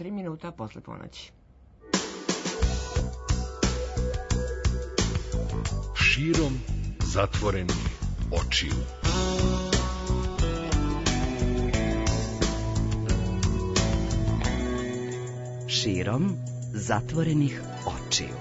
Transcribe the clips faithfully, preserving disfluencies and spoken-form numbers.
tri minuta posle ponoći. Širom zatvorenih očiju. Širom zatvorenih očiju.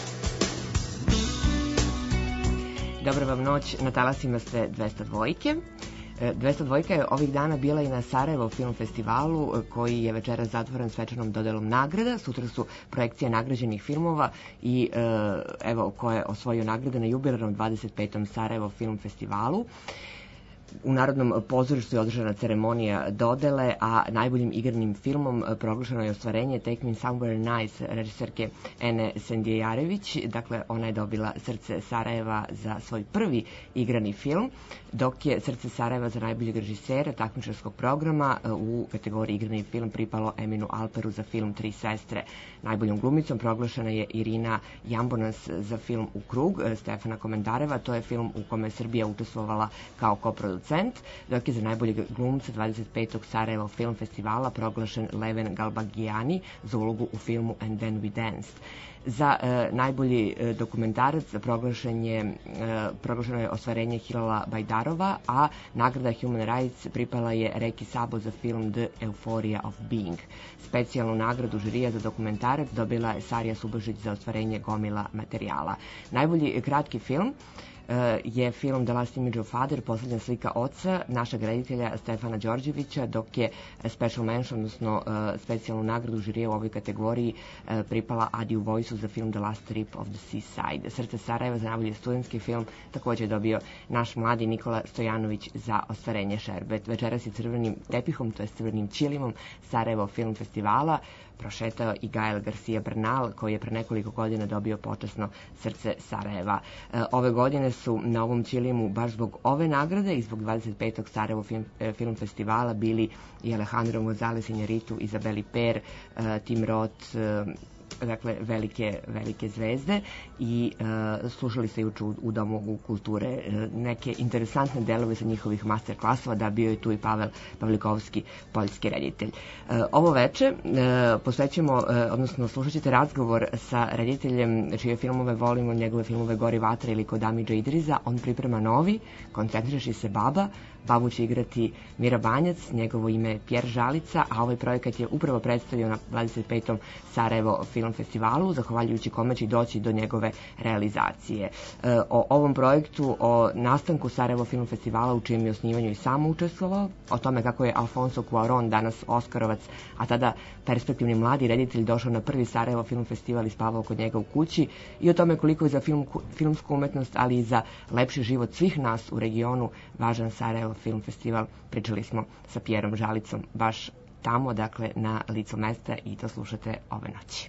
Dobra vam noć, na talasima ste dvesta dvojke. dvesta dvojka je ovih dana bila i na Sarajevo film festivalu koji je večeras zatvoren svečanom dodelom nagrada. Sutra su projekcije nagrađenih filmova i evo ko je osvojio nagrade na jubilarnom dvadeset petom Sarajevo film festivalu. U Narodnom pozorištu je održana ceremonija dodele, a najboljim igranim filmom proglašeno je ostvarenje Take Me Somewhere Nice režiserke Ene Sendijarević. Dakle, ona je dobila Srce Sarajeva za svoj prvi igrani film, dok je Srce Sarajeva za najboljeg režisera takmičarskog programa u kategoriji igrani film pripalo Eminu Alperu za film Tri sestre. Najboljom glumicom proglašena je Irina Jambonas za film U krug Stefana Komendareva. To je film u kome je Srbija učestvovala kao koproducent, dok je za najboljeg glumca dvadeset petog Sarajevo film festivala proglašen Leven Galbagijani za ulogu u filmu And Then We Danced. Za e, najbolji e, dokumentarac proglašen je, e, proglašeno je ostvarenje Hilala Bajdarova, a nagrada Human Rights pripala je Reki Sabo za film The Euphoria of Being. Specijalnu nagradu žirija za dokumentarac dobila je Sarija Subašić za ostvarenje gomila materijala. Najbolji kratki film je film The Last Image of Father, poslednja slika oca, našeg reditelja Stefana Đorđevića, dok je special mention, odnosno specijalnu nagradu žirija u ovoj kategoriji pripala Adiju Vojsu za film The Last Trip of the Seaside. Srce Sarajeva za najbolji studentski film takođe je dobio naš mladi Nikola Stojanović za ostvarenje Šerbet. Večeras je crvenim tepihom, to je crvenim ćilimom Sarajevo film festivala prošetao i Gael Garcia Bernal, koji je pre nekoliko godina dobio počasno Srce Sarajeva. Ove godine su na ovom ćilimu baš zbog ove nagrade i zbog dvadeset petog Sarajevo film, film festivala bili i Alejandro González Iñárritu, Izabeli Per, Tim Roth, dakle velike, velike zvezde i uh, slušali ste juče u, u Domu kulture uh, neke interesantne delove sa njihovih master klasova, da bio je tu i Pavel Pavlikovski, poljski reditelj. Uh, ovo veče uh, posvećamo, uh, odnosno slušat ćete razgovor sa rediteljem čije filmove volimo, njegove filmove Gori vatra ili Kod Amidža Idriza. On priprema novi, Koncentriši se baba. Babu će igrati Mira Banjac, njegovo ime je Pjer Žalica, a ovaj projekat je upravo predstavio na dvadeset petom Sarajevo film festivalu, zahvaljujući kome će doći do njegove realizacije. E, o ovom projektu, o nastanku Sarajevo film festivala, u čijem je osnivanju i sam učestvovao, o tome kako je Alfonso Cuarón, danas Oskarovac, a tada perspektivni mladi reditelj, došao na prvi Sarajevo film festival i spavao kod njega u kući, i o tome koliko je za film, filmsku umetnost, ali i za lepši život svih nas u regionu važan Sarajevo film festival. Pričali smo sa Pjerom Žalicom baš tamo, dakle na licu mesta, i to slušate ove noći.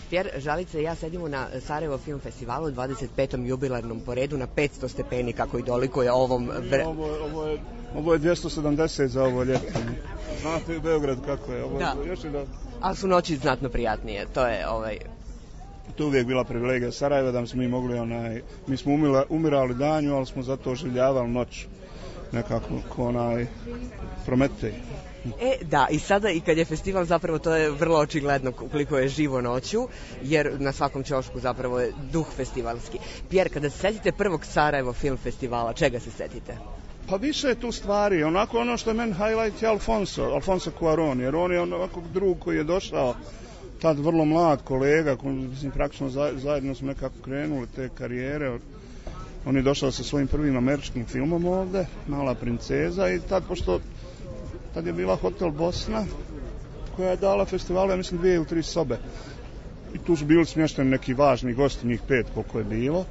Pjer Žalica i ja sedimo na Sarajevo Film Festivalu, dvadeset petom jubilarnom po redu, na petsto stepeni kako i dolikuje ovom... Vre... Ovo, ovo, je, ovo je dvjesto sedamdeset za ovo ljeto. Znate u Beograd kako je. Ovo, da. Još je da... Ali su noći znatno prijatnije, to je ovaj... To je uvijek bila privilegija Sarajeva da smo mi mogli onaj... Mi smo umila, umirali danju, ali smo zato oživljavali noć. Nekako ko onaj Prometej. E, da, i sada i kad je festival zapravo to je vrlo očigledno koliko je živo noću, jer na svakom ćošku zapravo je duh festivalski. Pjer, kada se setite prvog Sarajevo Film Festivala, čega se setite? Pa više je tu stvari, onako ono što je meni highlight je Alfonso, Alfonso Cuarón, jer on je onako drug koji je došao tad vrlo mlad kolega, mislim praktično zajedno smo nekako krenuli te karijere. On je došao sa svojim prvim američkim filmom ovde, Mala princeza, i tad, pošto tad je bila Hotel Bosna, koja je dala festivalu, ja mislim, dvije ili tri sobe. I tu su bili smješteni neki važni gosti, njih pet koliko je bilo.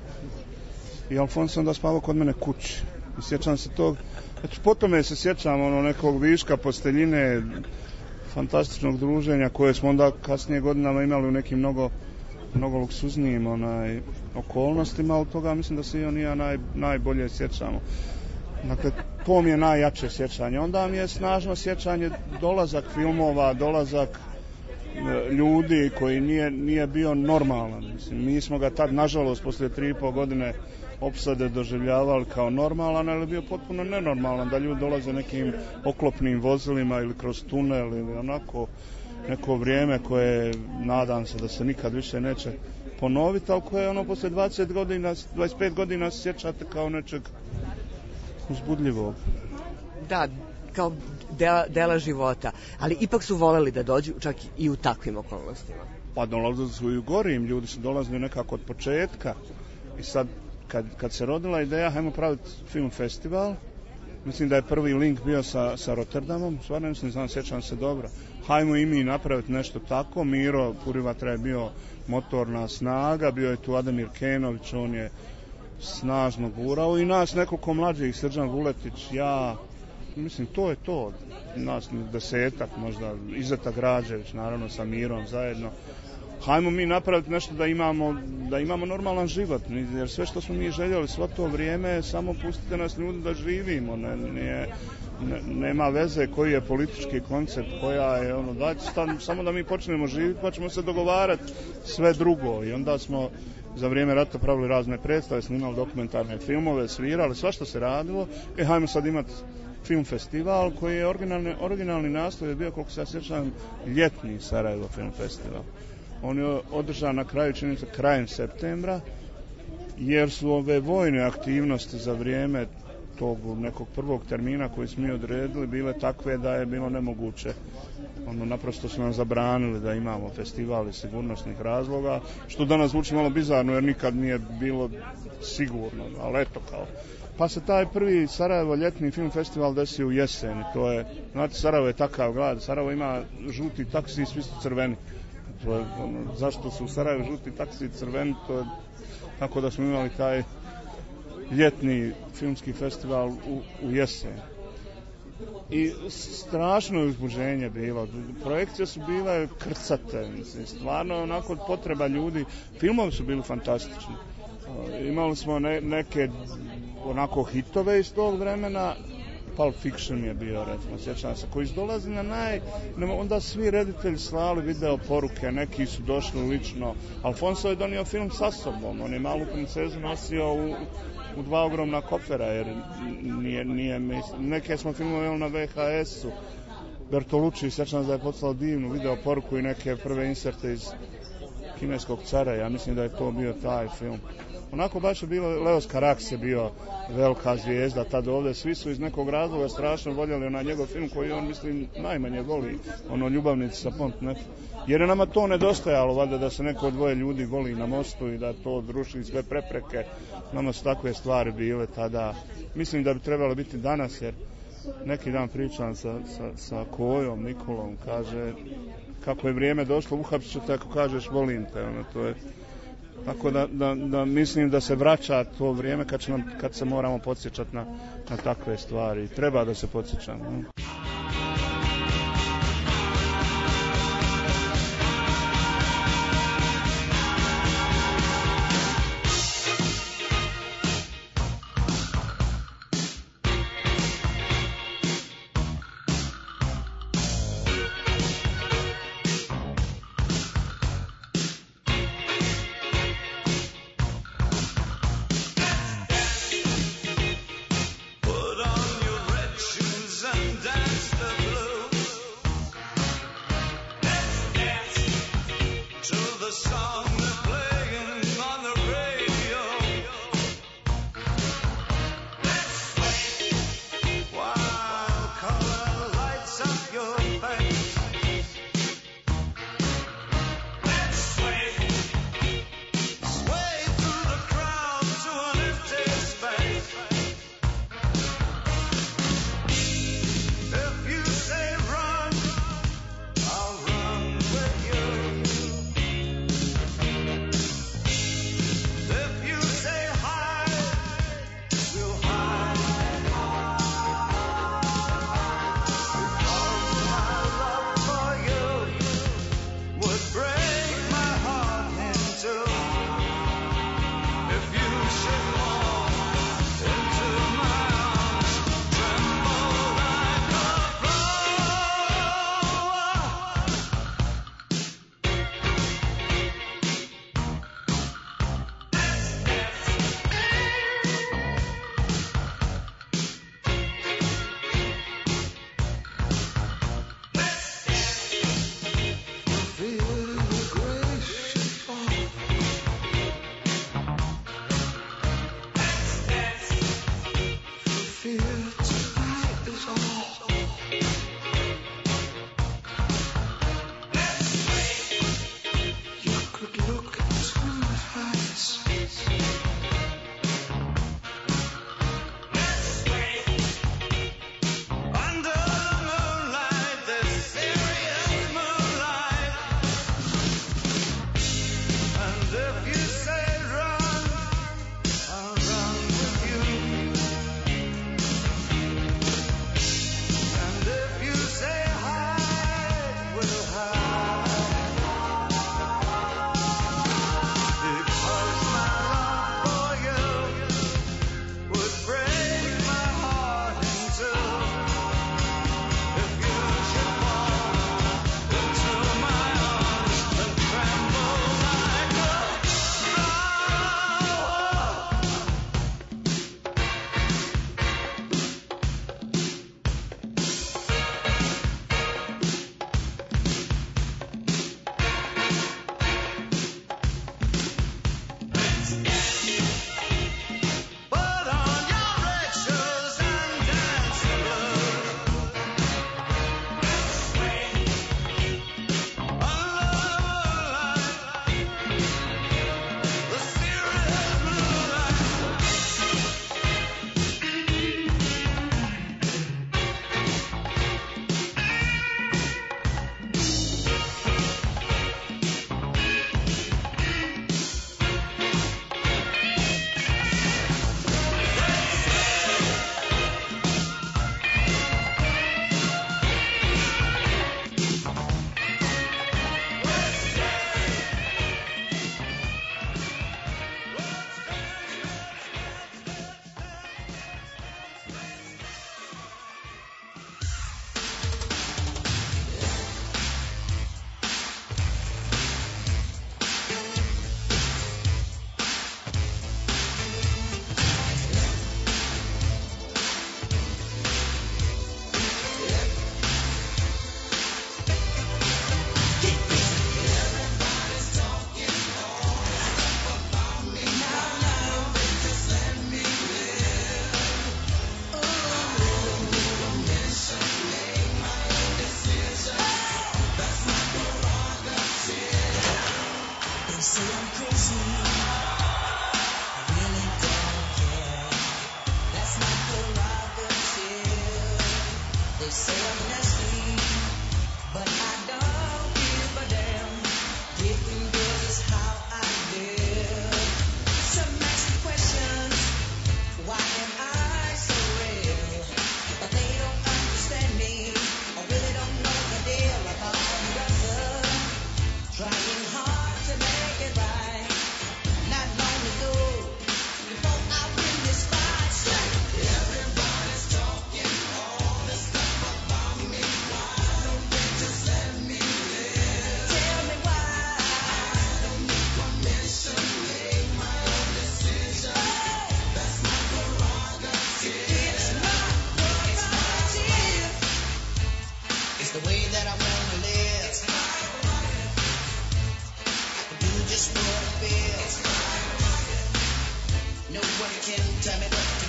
I Alfonso onda spavao kod mene kući. I sjećam se tog, eto, po tome se sjećam ono nekog viška posteljine, fantastičnog druženja koje smo onda kasnije godinama imali u nekim mnogo, mnogo luksuznijim onaj, okolnostima, od toga mislim da se i on i ja naj, najbolje sjećamo. Dakle, to mi je najjače sjećanje. Onda mi je snažno sjećanje dolazak filmova, dolazak e, ljudi koji nije, nije bio normalan. Mislim, mi smo ga tad, nažalost, poslije tri i pol godine opsade doživljavali kao normalan, ali je bio potpuno nenormalan da ljudi dolaze nekim oklopnim vozilima ili kroz tunel ili onako neko vrijeme koje nadam se da se nikad više neće ponoviti, ali koje ono poslije dvadeset godina, dvadeset pet godina se sjećate kao nečeg uzbudljivog. Da, kao dela, dela života, ali ipak su voleli da dođu čak i u takvim okolnostima. Pa dolazili su i u gorim, ljudi su dolazili nekako od početka i sad kad, kad se rodila ideja hajmo praviti film festival, mislim da je prvi link bio sa, sa Rotterdamom, stvarno mislim, znam, sjećam se dobro. Hajmo i mi napraviti nešto tako, Miro Purivatra je bio motorna snaga, bio je tu Ademir Kenović, on je snažno gurao i nas nekoliko mlađih, Srđan Vuletić, ja, mislim, to je to, nas desetak možda, Izeta Građević, naravno sa Mirom zajedno. Hajmo mi napraviti nešto da imamo, da imamo normalan život, jer sve što smo mi željeli svo to vrijeme, samo pustite nas ljudi da živimo, ne, nije, ne, nema veze koji je politički koncept, koja je ono, dajte samo da mi počnemo živjeti pa ćemo se dogovarati sve drugo. I onda smo za vrijeme rata pravili razne predstave, snimali dokumentarne filmove, svirali, sva što se radilo. E, hajmo sad imati film festival koji je originalni, originalni naslov je bio, koliko se ja sjećam, ljetni Sarajevo Film Festival. On je održan na kraju, čini se, krajem septembra, jer su ove vojne aktivnosti za vrijeme tog nekog prvog termina koji smo mi odredili bile takve da je bilo nemoguće. Ono, naprosto su nam zabranili da imamo festival iz sigurnosnih razloga, što danas zvuči malo bizarno jer nikad nije bilo sigurno, ali eto kao. Pa se taj prvi Sarajevo ljetni film festival desio u jeseni. To je, znate, Sarajevo je takav grad, Sarajevo ima žuti taksi i svi su crveni. To je, ono, zašto su u Sarajevu žuti taksi i crveni, to je tako da smo imali taj ljetni filmski festival u, u jesen. I strašno je uzbuđenje bilo. Projekcije su bile krcate, mislim, stvarno onako od potreba ljudi. Filmovi su bili fantastični. Imali smo ne, neke onako hitove iz tog vremena. Pulp Fiction je bio, recimo, sjećam se, koji dolazi na naj... Onda svi reditelji slali video poruke, neki su došli lično. Alfonso je donio film sa sobom, on je Malu princezu nosio u, u dva ogromna kofera, jer nije, nije, neke smo filmove na ve ha esu. Bertolucci, sjećam se da je poslao divnu video poruku i neke prve inserte iz Kineskog cara, ja mislim da je to bio taj film. Onako baš je bilo, Leos Carax je bio velika zvijezda tad ovdje, svi su iz nekog razloga strašno voljeli onaj njegov film koji on, mislim, najmanje voli, ono Ljubavnici sa Pont Neuf. Jer je nama to nedostajalo, valjda, da se neko od dvoje ljudi voli na mostu i da to druši sve prepreke. Nama su takve stvari bile tada. Mislim da bi trebalo biti danas, jer neki dan pričam sa, sa, sa Kojom, Nikolom, kaže kako je vrijeme došlo, uhapsit ću te ako kažeš volim te, ono, to je. Tako da, da, da mislim da se vraća to vrijeme kad, će nam, kad se moramo podsjećati na, na takve stvari. Treba da se podsjećamo. Ne?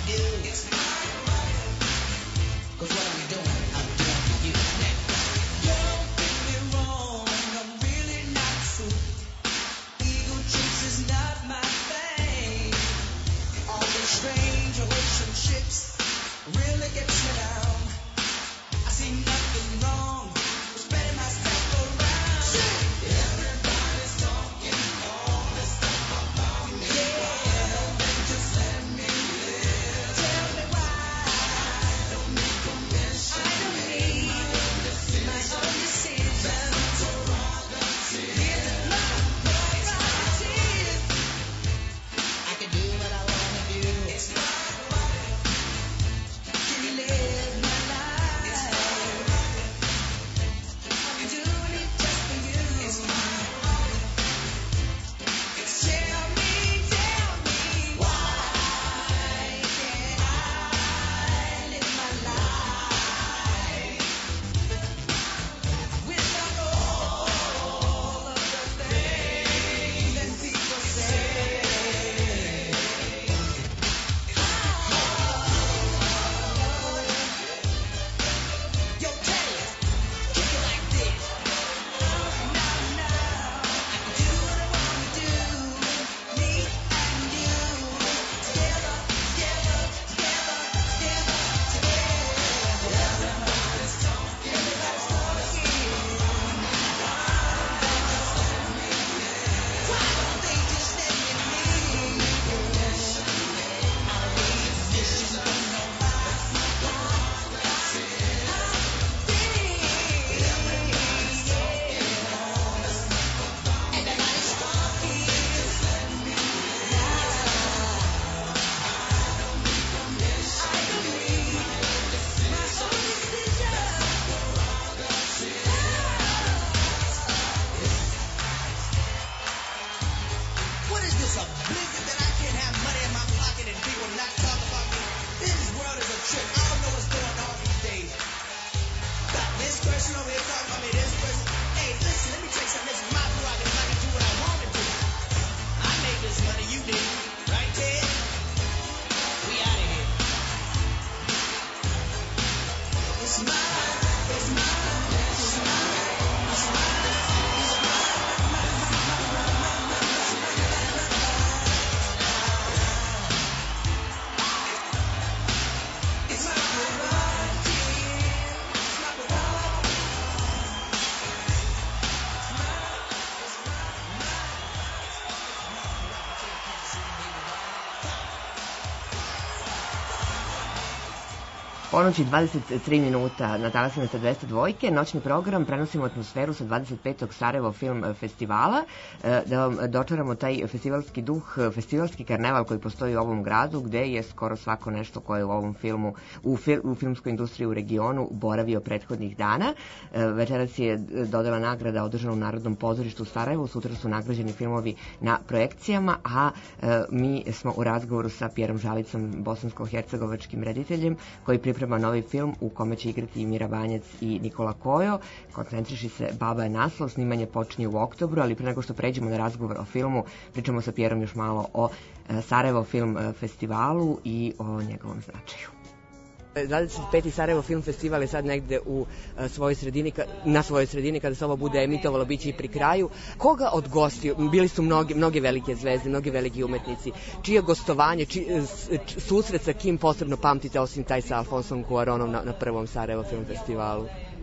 Ponoć i dvadeset tri minuta na talasima sa dvesta dvojke, noćni program, prenosimo atmosferu sa dvadeset petog Sarajevo film festivala, da vam dočaramo taj festivalski duh, festivalski karneval koji postoji u ovom gradu, gde je skoro svako nešto koje je u ovom filmu, u, fil, u filmskoj industriji u regionu boravio prethodnih dana. Večeras je dodala nagrada održana u Narodnom pozorištu u Sarajevu, sutra su nagrađeni filmovi na projekcijama, a mi smo u razgovoru sa Pjerom Žalicom, bosansko-hercegovačkim rediteljem, koji priprema novi film u kome će igrati Mira Banjac i Nikola Kojo. Koncentriši se Baba je naslov, snimanje počinje u oktobru, ali pre nego što pređemo na razgovor o filmu, pričamo sa Pjerom još malo o Sarajevo film festivalu i o njegovom značaju. dvadeset peti Sarajevo film festival je sad negde u svojoj sredini, na svojoj sredini, kada se ovo bude emitovalo, bit će i pri kraju. Koga od gostiju, bili su mnoge, mnoge velike zvezde, mnogi veliki umetnici, čije gostovanje, či, susret sa kim posebno pamtite, osim taj sa Alfonsom Cuaronom na, na prvom Sarajevo film festivalu?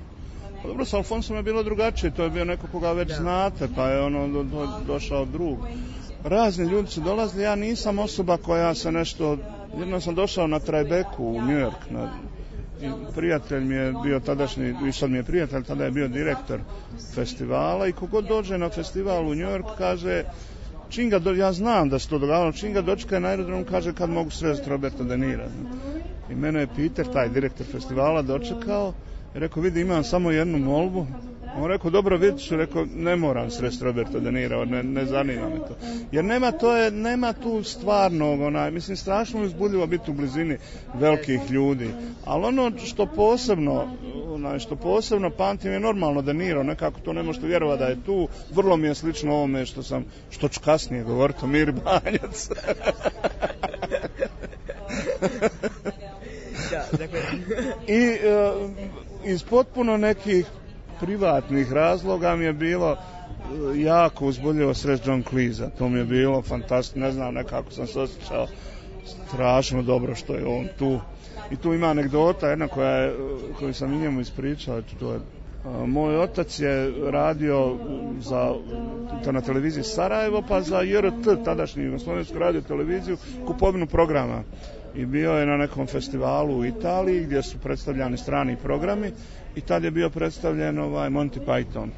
Pa dobro, sa Alfonsom je bilo drugačije, to je bio neko koga već da. znate, pa je ono do, do, došao drug. Razni ljudi su dolazili, ja nisam osoba koja se nešto, jednom sam došao na Tribecu u New York, na, i prijatelj mi je bio tadašnji, i sad mi je prijatelj, tada je bio direktor festivala i kogod dođe na festival u New York kaže, čim ga do, ja znam da se to događalo, čim ga dočeka na aerodromu kaže kad mogu sresti Roberta De Nira. I mene je Peter, taj direktor festivala, dočekao i rekao, vidi, imam samo jednu molbu. On rekao, dobro, vidiš, rekao, ne moram sresti Roberta De Nira, ne, ne zanima me to. Jer nema, to je, nema tu stvarnog, onaj, mislim, strašno uzbudljivo biti u blizini velikih ljudi. Ali ono što posebno, onaj, što posebno pamtim je normalno De Niro, nekako to ne možete vjerovati da je tu. Vrlo mi je slično ovome što sam, što ću kasnije govoriti o Miri Banjac. Da, dakle... I e, iz potpuno nekih privatnih razloga mi je bilo e, jako uzbudljivo sreć John Cleese-a. To mi je bilo fantastično, ne znam, nekako sam se osjećao strašno dobro što je on tu. I tu ima anegdota jedna koja je, koju sam i njemu ispričao, to je moj otac je radio za, to na televiziji Sarajevo, pa za J R T, tadašnji Jugoslavensku radio televiziju, kupovinu programa. I bio je na nekom festivalu u Italiji gdje su predstavljani strani programi i tad je bio predstavljen ovaj Monty Python.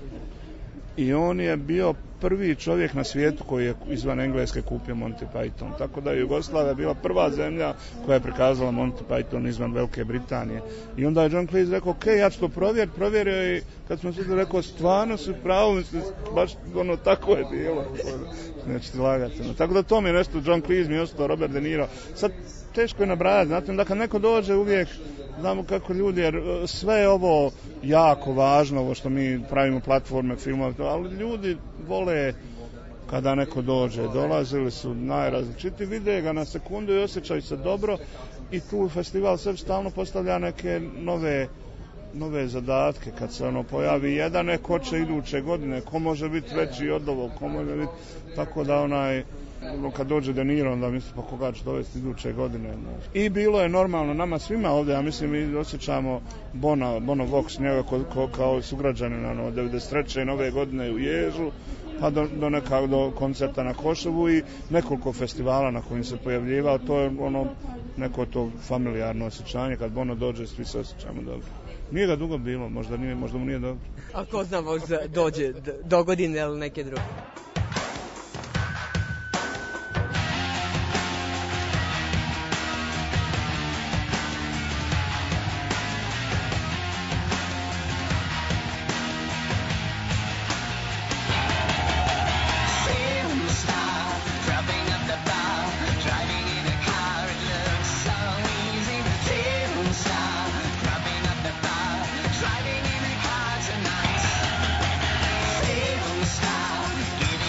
I on je bio prvi čovjek na svijetu koji je izvan Engleske kupio Monty Python. Tako da je Jugoslavija bila prva zemlja koja je prikazala Monty Python izvan Velike Britanije. I onda je John Cleese rekao, ok, ja ću to provjeriti, provjerio i kad smo svi rekao, stvarno si pravo, mislim, baš ono tako je bilo. Neću ti lagati. No, tako da to mi je nešto, John Cleese mi je ostao, Robert De Niro. Sad teško je nabrajati, znate, da kad neko dođe uvijek, znamo kako ljudi, jer sve je ovo jako važno, ovo što mi pravimo platforme, filmove, ali ljudi vole kada neko dođe, dolazili su najrazličiti, vide ga na sekundu i osjećaju se dobro i tu festival sve stalno postavlja neke nove nove zadatke, kad se ono pojavi jedan, neko će iduće godine, ko može biti veći od ovog, ko može biti, tako da onaj, kad dođe De Niro, onda misli pa koga će dovesti iduće godine. I bilo je normalno nama svima ovdje, ja mislim mi osjećamo Bona, Bono Vox, njega ko, ko, kao sugrađanin, ono, devedeset treće nove godine u Ježu, pa do, do, neka, do koncerta na Koševu i nekoliko festivala na kojim se pojavljivao, to je ono, neko to familijarno osjećanje, kad Bono dođe, svi se osjećamo dobro. Nije ga dugo bilo, možda, nije, možda mu nije dobro. A ko zna, možda dođe do godine ili neke druge? Driving in a car tonight. Film star, giving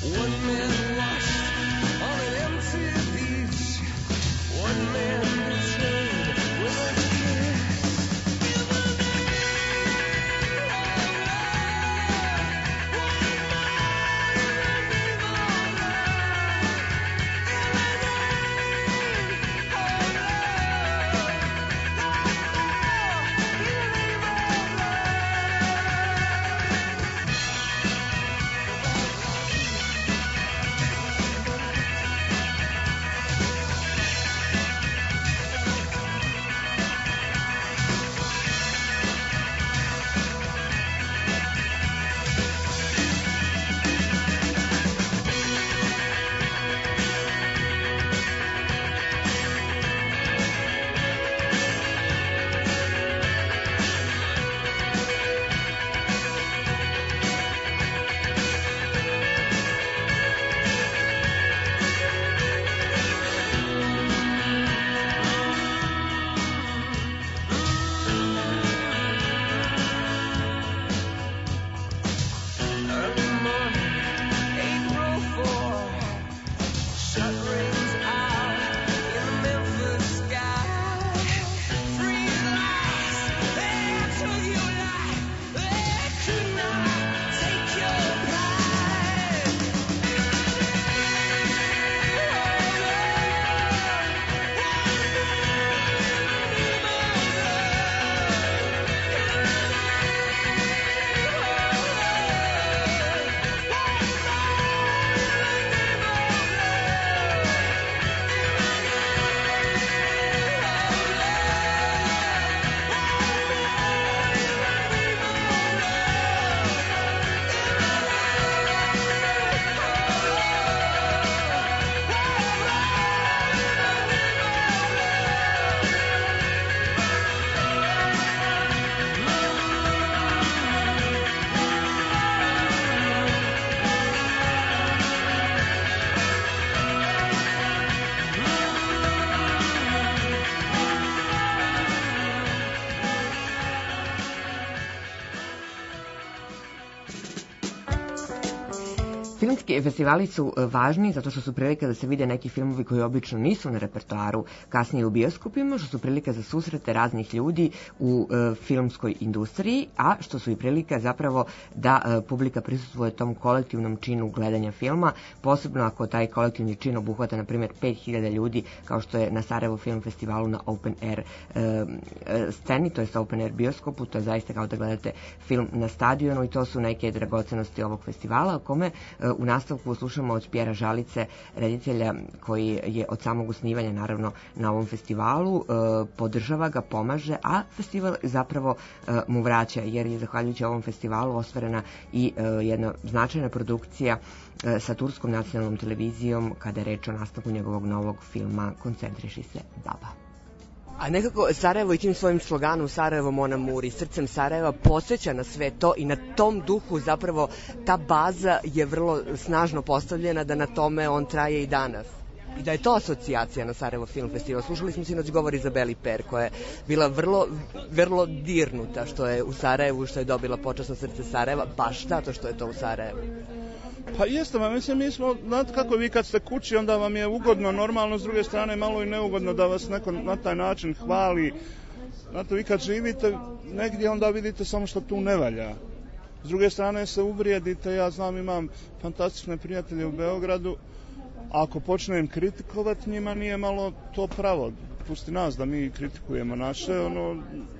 Filmski festivali su važni zato što su prilike da se vide neki filmovi koji obično nisu na repertoaru kasnije u bioskopima, što su prilike za susrete raznih ljudi u e, filmskoj industriji, a što su i prilike zapravo da e, publika prisustvuje tom kolektivnom činu gledanja filma, posebno ako taj kolektivni čin obuhvata, na primjer, pet hiljada ljudi, kao što je na Sarajevo Film Festivalu na open air e, e, sceni, to je open air bioskopu, to je zaista kao da gledate film na stadionu i to su neke dragocenosti ovog festivala, o kome e, u nastavku slušamo od Pjera Žalice, reditelja koji je od samog osnivanja naravno na ovom festivalu, e, podržava ga, pomaže, a festival zapravo e, mu vraća, jer je zahvaljujući ovom festivalu ostvarena i e, jedna značajna produkcija e, sa Turskom nacionalnom televizijom kada je reč o nastavku njegovog novog filma Koncentriši se, baba. A nekako Sarajevo i tim svojim sloganom Sarajevo Mon Amour i srcem Sarajeva podsjeća na sve to i na tom duhu zapravo ta baza je vrlo snažno postavljena da na tome on traje i danas. I da je to asocijacija na Sarajevo Film Festival. Slušali smo sinoć govor Izabeli Per, koja je bila vrlo, vrlo dirnuta što je u Sarajevu, što je dobila počasno srce Sarajeva, baš zato što je to u Sarajevu. Pa jeste, ma mislim, mi smo, znate kako vi kad ste kući, onda vam je ugodno, normalno, s druge strane malo i neugodno da vas neko na taj način hvali. Znate, vi kad živite negdje, onda vidite samo što tu ne valja. S druge strane se uvrijedite, ja znam, imam fantastične prijatelje u Beogradu, ako počnem kritikovati, njima nije malo to pravo. Pusti nas da mi kritikujemo naše, ono,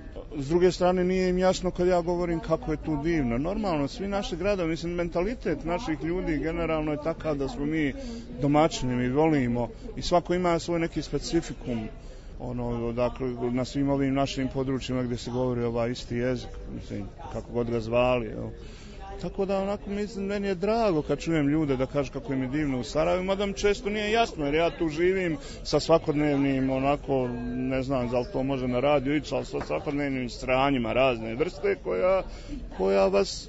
s druge strane nije im jasno kad ja govorim kako je tu divno. Normalno, svi naši gradovi, mislim, mentalitet naših ljudi generalno je takav da smo mi domaćini, mi volimo i svako ima svoj neki specifikum, ono, dakle, na svim ovim našim područjima gdje se govori ovaj isti jezik, mislim, kako god ga zvali, jel. Tako da, onako, mislim, meni je drago kad čujem ljude da kažu kako im je divno u Sarajevu, mada mi često nije jasno, jer ja tu živim sa svakodnevnim, onako, ne znam da li to može na radiju ići, ali sa svakodnevnim stranjima razne vrste koja, koja vas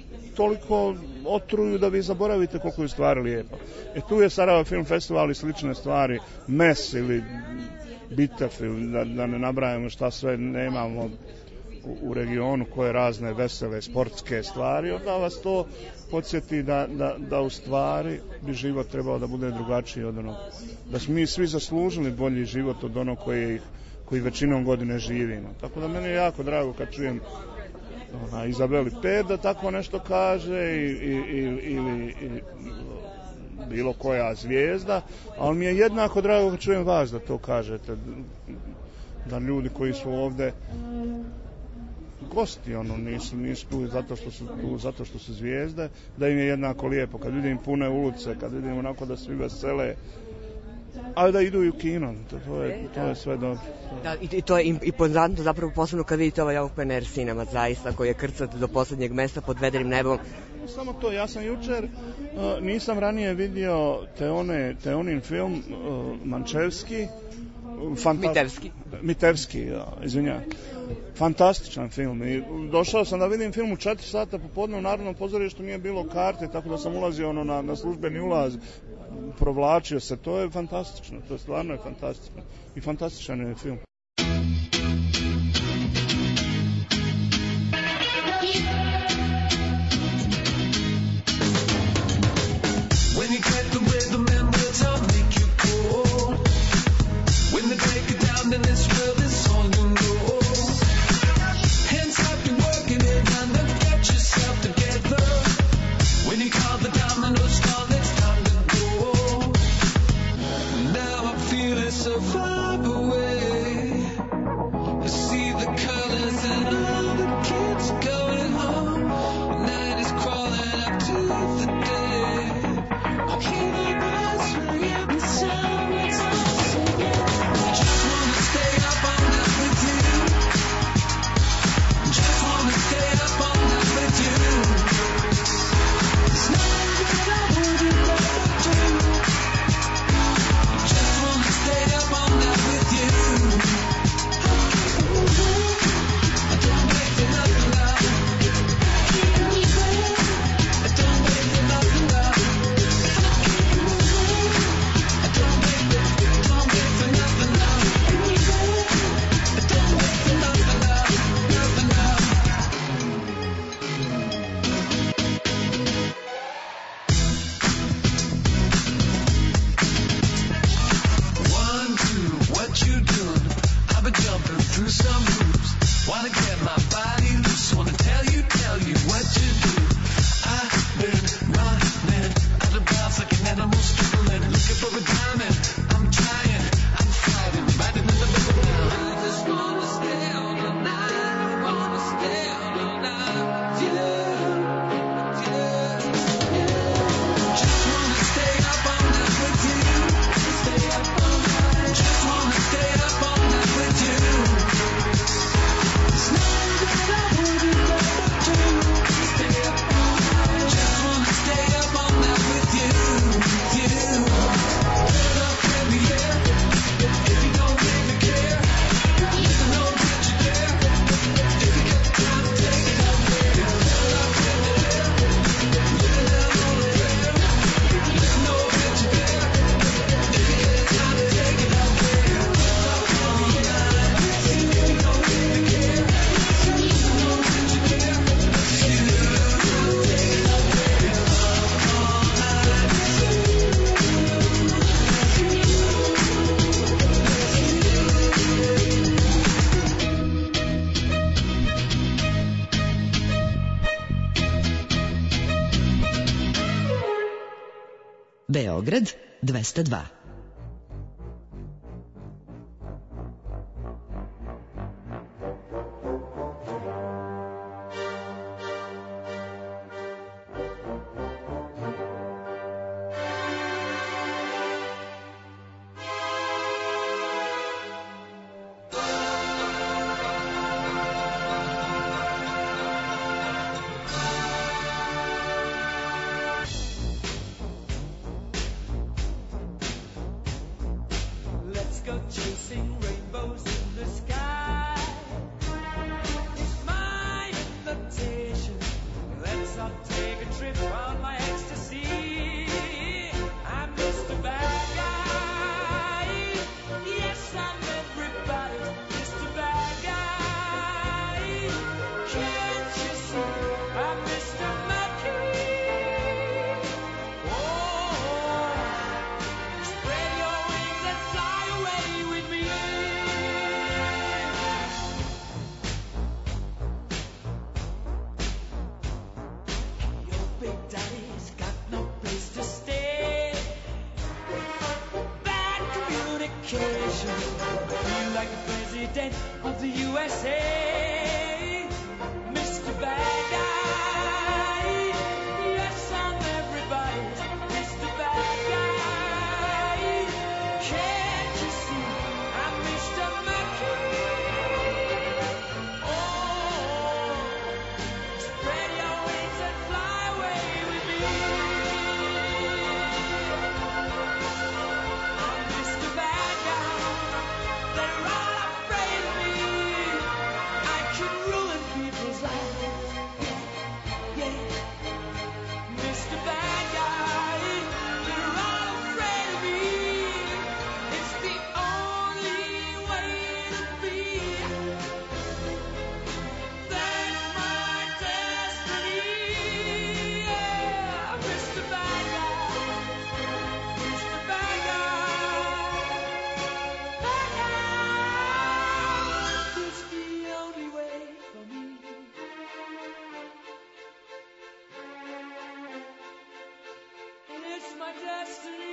toliko otruju da vi zaboravite koliko je stvari lijepo. E tu je Sarajevo Film Festival i slične stvari, Mes ili Bitev, ili da, da ne nabrajamo šta sve nemamo u, u regionu koje razne vesele sportske stvari, onda vas to podsjeti da, da, da u stvari bi život trebao da bude drugačiji od onog, da smo mi svi zaslužili bolji život od onog koji, koji većinom godine živimo. Tako da meni je jako drago kad čujem ona, Izabeli Pep da tako nešto kaže i, i, i, ili i, bilo koja zvijezda, ali mi je jednako drago kad čujem vas da to kažete, da ljudi koji su ovde gosti, ono, nisu, nisu tu zato što su tu zato što su zvijezde, da im je jednako lijepo, kad vidim pune ulice, kad vidim onako da svi vesele, ali da idu i u kino, to, to, je, to je sve dobro. Da, i, i to je impozantno zapravo posebno kad vidite ovaj Open Air Cinema zaista koji je krcat do poslednjeg mesta pod vedenim nebom. Samo to, ja sam jučer, uh, nisam ranije vidio Teone, Teonin film uh, Mančevski, Fanta- Mitevski. Mitevski, ja, izvinjam. Fantastičan film. I došao sam da vidim film u četiri sata popodne u Narodnom pozorištu, nije bilo karte, tako da sam ulazio ono na, na službeni ulaz, provlačio se, to je fantastično, to je stvarno je fantastično. I fantastičan je film. When you get the rhythm and words I'll make you cool. When they take it down then this world is all you know. Hands up and working it and then get yourself together. When you call the dominoes fall it's time to go. Now I feel it so far away. I see the colors and all the kids going home. The night is crawling up to the day. I hear the birds ringing the sound it's all singing. I just wanna stay up all night with you. Just wanna stay up all night with you. There's nothing that I wouldn't rather do. Just wanna stay up all night with you. I don't wait for nothing, love. I don't wait for nothing, love. I don't wait for, don't wait for nothing, love. I don't wait for nothing, love. Nothing, love. One, two, what you doing? I've been jumping through some hoops. Wanna get my body loose. Wanna tell you, tell you what to do. I've been running out of bounds like an animal struggling, looking for a diamond. I'm trying, I'm fighting, riding in the middle now. I just wanna stay all the night. I wanna stay all the night with you, with you, yeah. Just wanna stay up all night with you. Stay up all night. Just wanna stay up all night with you. There's nothing that I wouldn't rather do. Stay up all night. Just wanna stay up all night with you, with you. Get up, baby, yeah. If you don't really care, let them know that you dare. If you got the time to take it out there. Get up, baby, yeah. Let it down on the prayer. Let them know that you dare. If you got the time to take it out there. Get up all night. If you don't really care, let them know that you dare. You take it out there. All night. Beograd dvesta dva. Let's go chasing rainbows in the sky. It's my invitation. Let's all take a trip on my ecstasy. I'm Mister Bad Guy. Yes, I'm everybody's Mister Bad Guy. like the president of the U S A, Mister Bad Guy. Yes, I'm everybody's Mister Bad Guy. Can't you see I'm Mister Mercury? Oh, spread your wings and fly away with me. I'm Mister Bad Guy. They're all afraid of me. I can ruin people's lives. Yeah, yeah. Mister Bad Guy. They're all afraid of me. It's the only way to be. That's my destiny. Yeah, Mister Bad Guy. Mister Bad Guy. Bad Guy. It's the only way for me. And it's my destiny.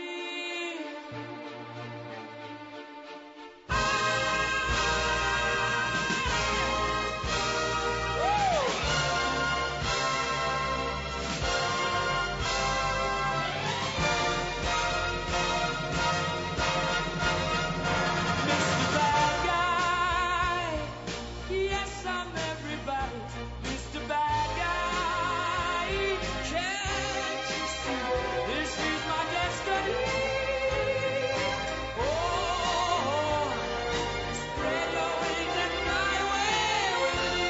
Mister Bad Guy. Yes, I'm everybody's Mister Bad Guy. Can't you see this is my destiny? Oh, spread your wings and fly away with me.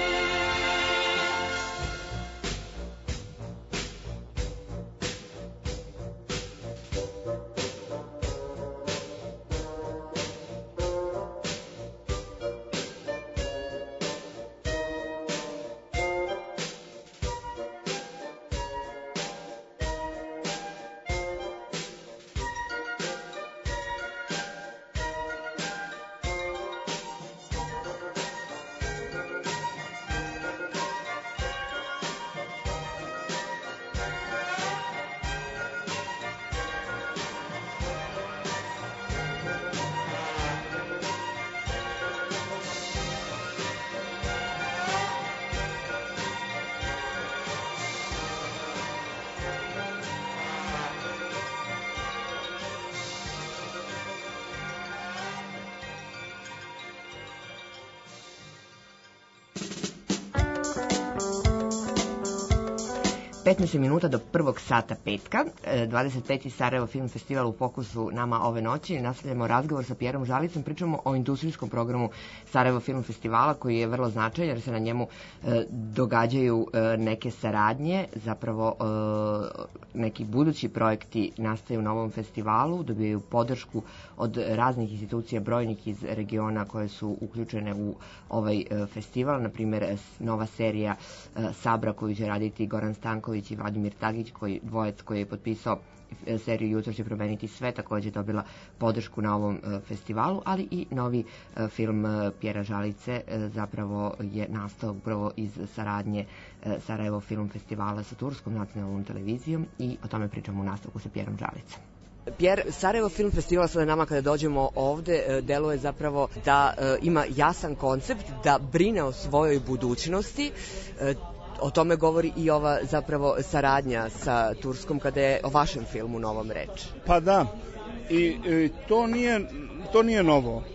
petnaest minuta do prvog sata petka, dvadeset peti Sarajevo Film Festival u fokusu nama ove noći. Nastavljamo razgovor sa Pjerom Žalicom, pričamo o industrijskom programu Sarajevo Film Festivala koji je vrlo značajan jer se na njemu e, događaju e, neke saradnje, zapravo e, neki budući projekti nastaju na ovom festivalu, dobijaju podršku od raznih institucija brojnih iz regiona koje su uključene u ovaj e, festival, na primjer nova serija e, Sabra koju će raditi Goran Stanković i Vladimir Tagić, koji, dvojec koji je potpisao seriju Jutro će promeniti sve, također dobila podršku na ovom e, festivalu, ali i novi e, film e, Pjera Žalice e, zapravo je nastao upravo iz saradnje e, Sarajevo Film Festivala sa Turskom nacionalnom televizijom i o tome pričamo u nastavku sa Pjerom Žalicom. Pjer, Sarajevo Film Festival sada nama kada dođemo ovde e, deluje zapravo da e, ima jasan koncept, da brine o svojoj budućnosti. E, O tome govori i ova zapravo saradnja sa Turskom kada je o vašem filmu novom reč. Pa da, i, i to, nije, to nije novo.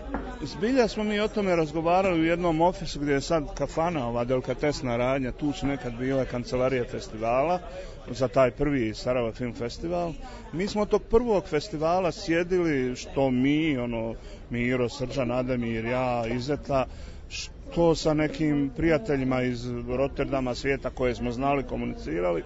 Zbilja smo mi o tome razgovarali u jednom ofisu gdje je sad kafana, ova delikatesna radnja, tu su nekad bile kancelarije festivala za taj prvi Sarajevo Film Festival. Mi smo od tog prvog festivala sjedili, što mi, ono, Miro, Srđan, Ademir, ja, Izeta, to sa nekim prijateljima iz Rotterdama, svijeta koje smo znali, komunicirali,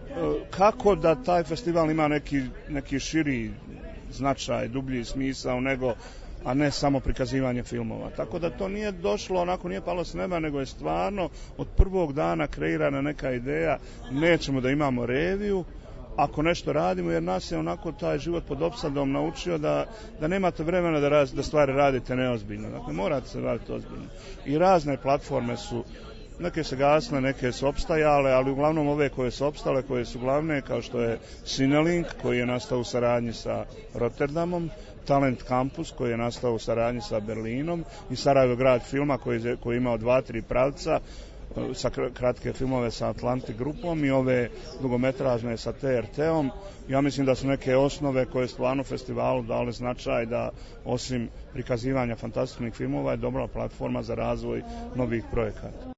kako da taj festival ima neki, neki širi značaj, dublji smisao nego, a ne samo prikazivanje filmova. Tako da to nije došlo, onako nije palo s neba, nego je stvarno od prvog dana kreirana neka ideja, nećemo da imamo reviju, ako nešto radimo, jer nas je onako taj život pod opsadom naučio da, da nemate vremena da, raz, da stvari radite neozbiljno. Dakle, morate se raditi ozbiljno. I razne platforme su neke se gasne, neke su opstajale, ali uglavnom ove koje su opstale, koje su glavne, kao što je Cinelink, koji je nastao u saradnji sa Rotterdamom, Talent Campus, koji je nastao u saradnji sa Berlinom, i Sarajevo grad filma, koji je, koji je imao dva, tri pravca, sa kratke filmove sa Atlantic grupom i ove dugometražne sa T R T-om. Ja mislim da su neke osnove koje stvarno festivalu dale značaj da osim prikazivanja fantastičnih filmova je dobra platforma za razvoj novih projekata.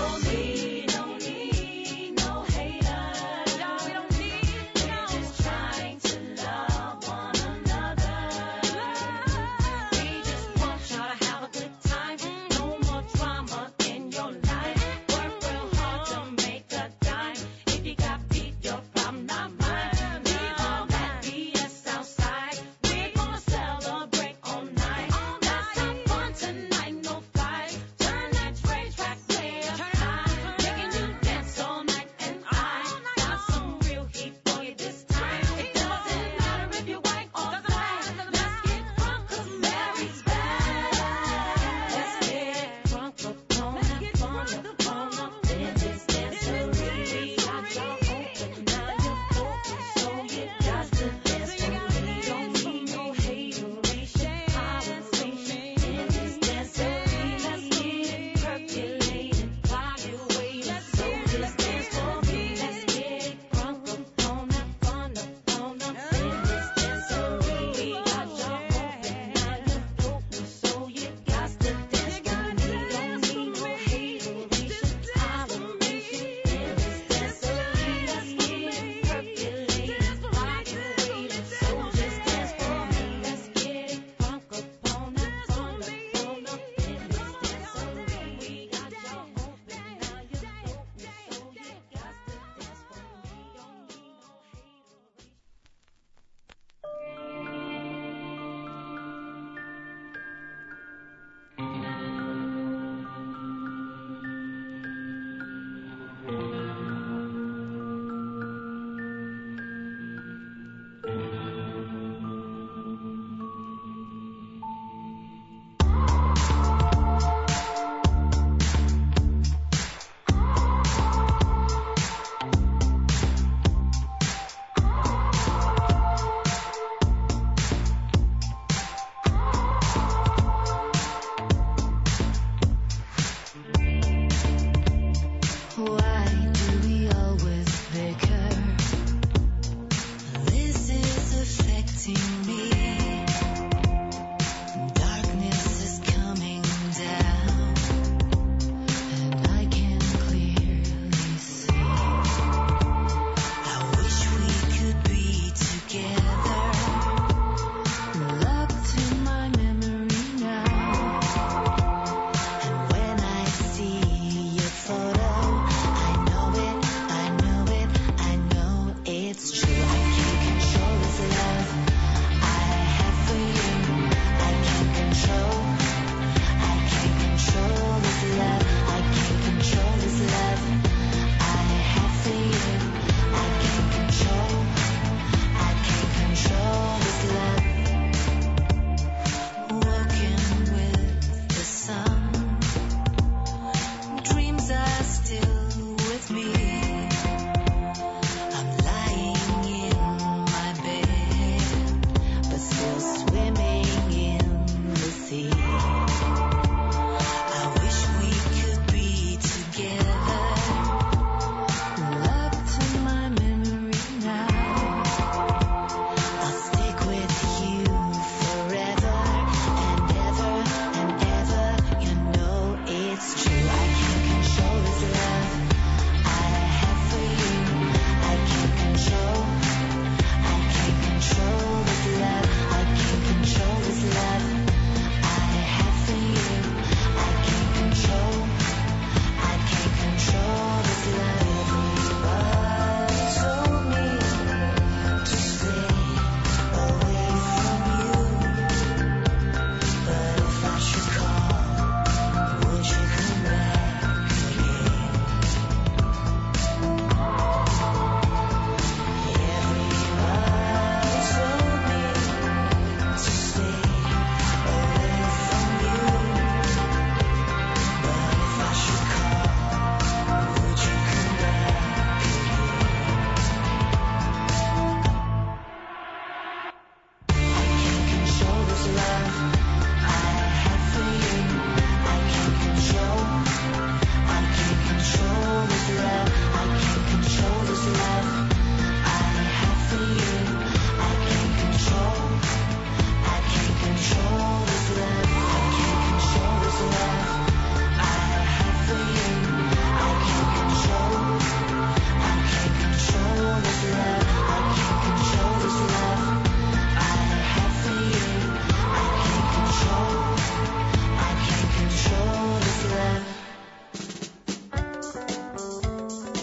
Try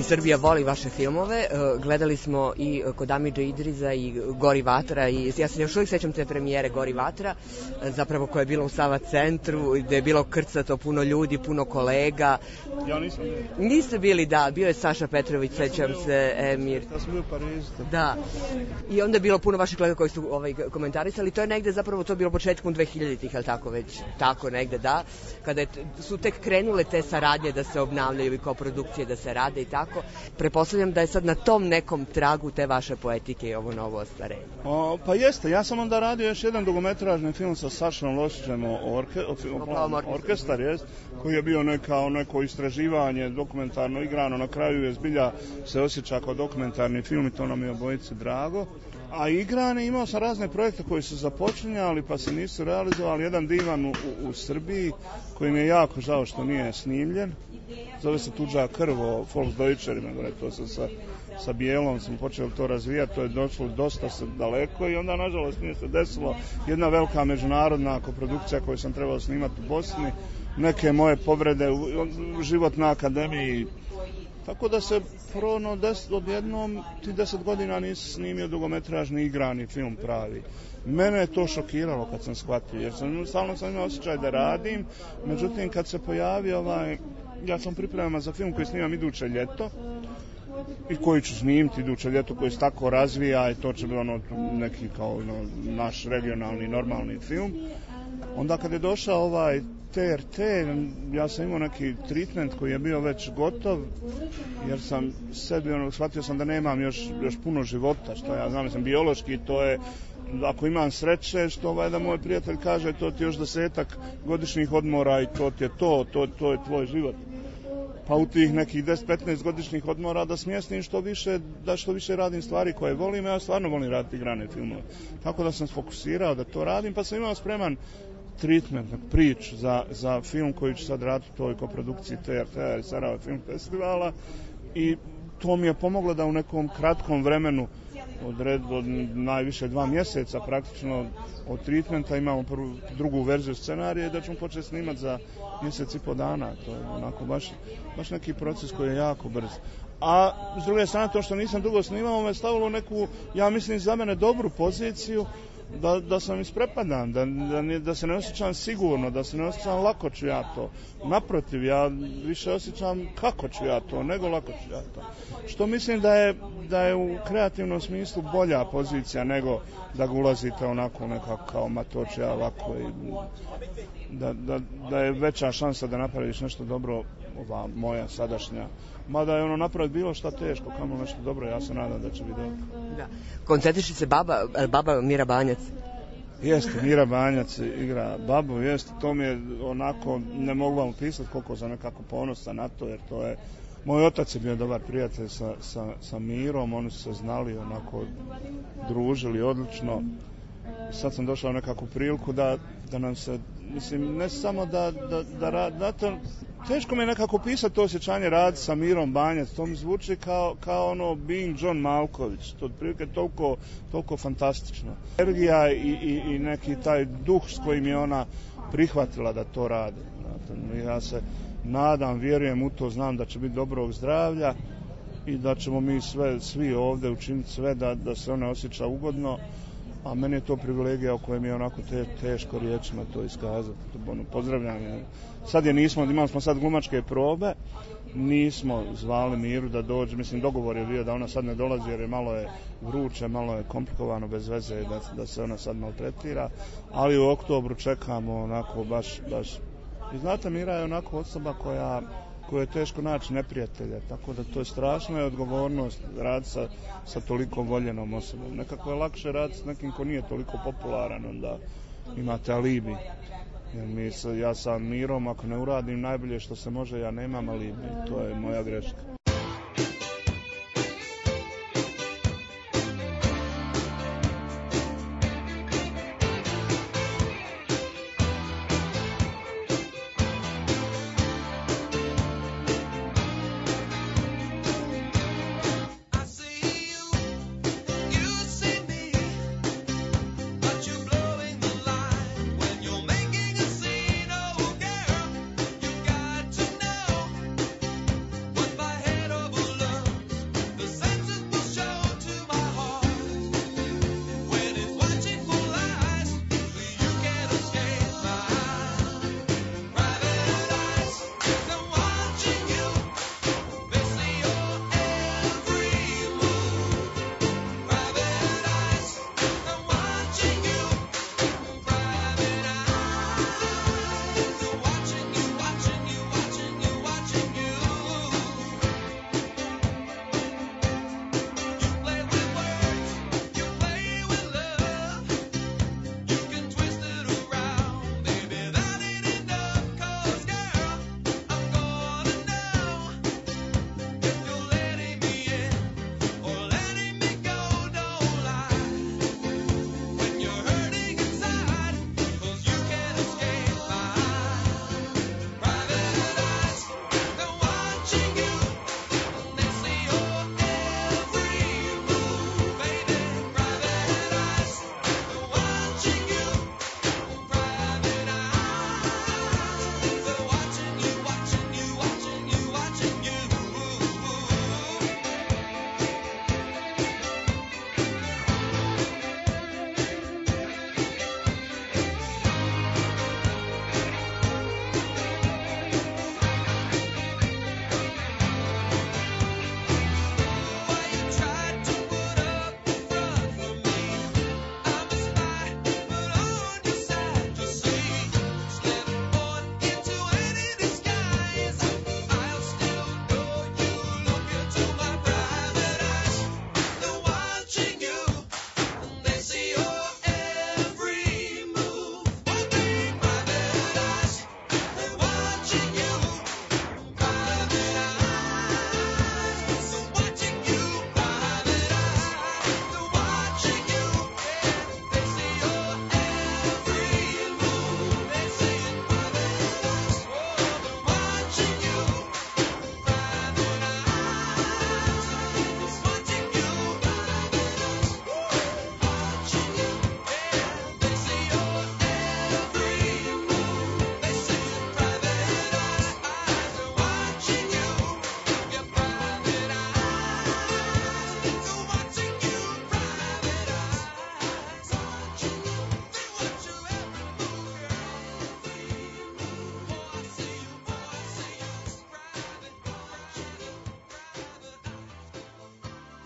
Srbija voli vaše filmove. Gledali smo i kod Amidže Idriza i Gori vatra i ja se još uvijek sećam te premijere Gori vatra, zapravo koja je bila u Sava centru, gde je bilo krcato puno ljudi, puno kolega. Ja nisam bio. Niste bili, da, bio je Saša Petrović, sećam se, Emir. Ja sam bio u Parizu. Da. I onda je bilo puno vaših kolega koji su ovaj, komentarisali. To je negde zapravo to bilo početkom dve hiljaditih, ali tako već, tako negde, da. Kada je, su tek krenule te saradnje da se obnavljaju i koprodukcije da se rade i tako. Prepostavljam da je sad na tom nekom tragu te vaše poetike i ovo novo ostvarenje. O, pa jeste, ja sam onda radio još jedan dugometražni film sa Sašom Losićem o orke, o, o, orkestar, jest, koji je bio neka, neko istraživanje, dokumentarno igrano, na kraju je zbilja se osjeća kao dokumentarni film i to nam je obojici drago. A igrane, imao sam razne projekte koji su započinjali pa se nisu realizovali. Jedan divan u, u, u Srbiji koji mi je jako žao što nije snimljen. Zove se Tuđa krv o Volksdeutcherima, to sam sa, sa Bijelom sam počeo to razvijati, to je došlo dosta daleko i onda nažalost nije se desilo. Jedna velika međunarodna koprodukcija koju sam trebao snimati u Bosni, neke moje povrede u, u život na akademiji. Tako da se prono des, odjednom ti deset godina nisi snimio dugometražni igrani film pravi. Mene je to šokiralo kad sam shvatio, jer sam stalno sam imao osjećaj da radim, međutim kad se pojavio ovaj, ja sam pripremama za film koji snimam iduće ljeto i koji ću snimiti iduće ljeto, koji se tako razvija i to će biti ono neki kao ono, naš regionalni normalni film. Onda kad je došao ovaj T R T, ja sam imao neki treatment koji je bio već gotov, jer sam sebi, ono, shvatio sam da nemam još, još puno života, što ja znam, sam biološki, to je, ako imam sreće, što ovaj da moj prijatelj kaže, to ti još desetak godišnjih odmora i to ti je to, to, to je tvoj život. Pa u tih nekih deset petnaest godišnjih odmora da smjestim što više, da što više radim stvari koje volim, ja stvarno volim raditi igrane filmove. Tako da sam sfokusirao da to radim, pa sam imao spreman treatment, priču za, za film koji ću sad raditi u toj koprodukciji T R T-a i Sarajeva film festivala i to mi je pomoglo da u nekom kratkom vremenu od, red, od najviše dva mjeseca praktično od treatmenta imamo prvu, drugu verziju scenarija i da ćemo početi snimati za mjesec i po dana. To je onako baš, baš neki proces koji je jako brz. A s druge strane to što nisam dugo snimao me stavilo u neku, ja mislim za mene dobru poziciju da, da sam isprepadan, da, da, da se ne osjećam sigurno, da se ne osjećam lako ću ja to. Naprotiv, ja više osjećam kako ću ja to, nego lako ću ja to. Što mislim da je, da je u kreativnom smislu bolja pozicija nego da ga ulazite onako nekako kao ma to ću ja lako i da, da, da je veća šansa da napraviš nešto dobro, ova moja sadašnja. Mada je ono napraviti bilo šta teško, kamo nešto dobro, ja se nadam da će biti dobro. Da. Koncentriši se baba, baba Mira Banjac. Jeste, Mira Banjac igra babu, jeste, to mi je onako, ne mogu vam pisati koliko sam nekako ponosan na to, jer to je, moj otac je bio dobar prijatelj sa, sa, sa Mirom, oni su se znali, onako, družili odlično. Sad sam došao u nekakvu priliku da, da nam se, mislim, ne samo da, da, da rad, znate, teško mi je nekako pisati to osjećanje rad sa Mirom Banjac, to mi zvuči kao, kao ono Being John Malkovich, to otprilike toliko, toliko fantastično. Energija i, i, i neki taj duh s kojim je ona prihvatila da to radi. Znate, ja se nadam, vjerujem u to, znam da će biti dobrog zdravlja i da ćemo mi sve, svi ovdje učiniti sve da, da se ona osjeća ugodno. A meni je to privilegija o kojem je onako te, teško riječima to iskazati. Ono, pozdravljanje. Sad je nismo, imali smo sad glumačke probe, nismo zvali Miru da dođe, mislim dogovor je bio da ona sad ne dolazi jer je malo je vruće, malo je komplikovano bez veze da, da se ona sad maltretira, ali u oktobru čekamo onako baš, baš. I znate, Mira je onako osoba koja koje je teško naći neprijatelja, tako da to je strašna je odgovornost raditi sa, sa toliko voljenom osobom. Nekako je lakše raditi s nekim ko nije toliko popularan, onda imate alibi. Jer mi, ja sa Mirom, ako ne uradim najbolje što se može, ja nemam alibi, to je moja greška. But my head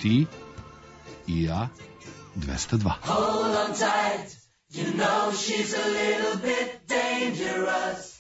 Ti i ja dvesta dva. Hold on tight, you know she's a little bit dangerous.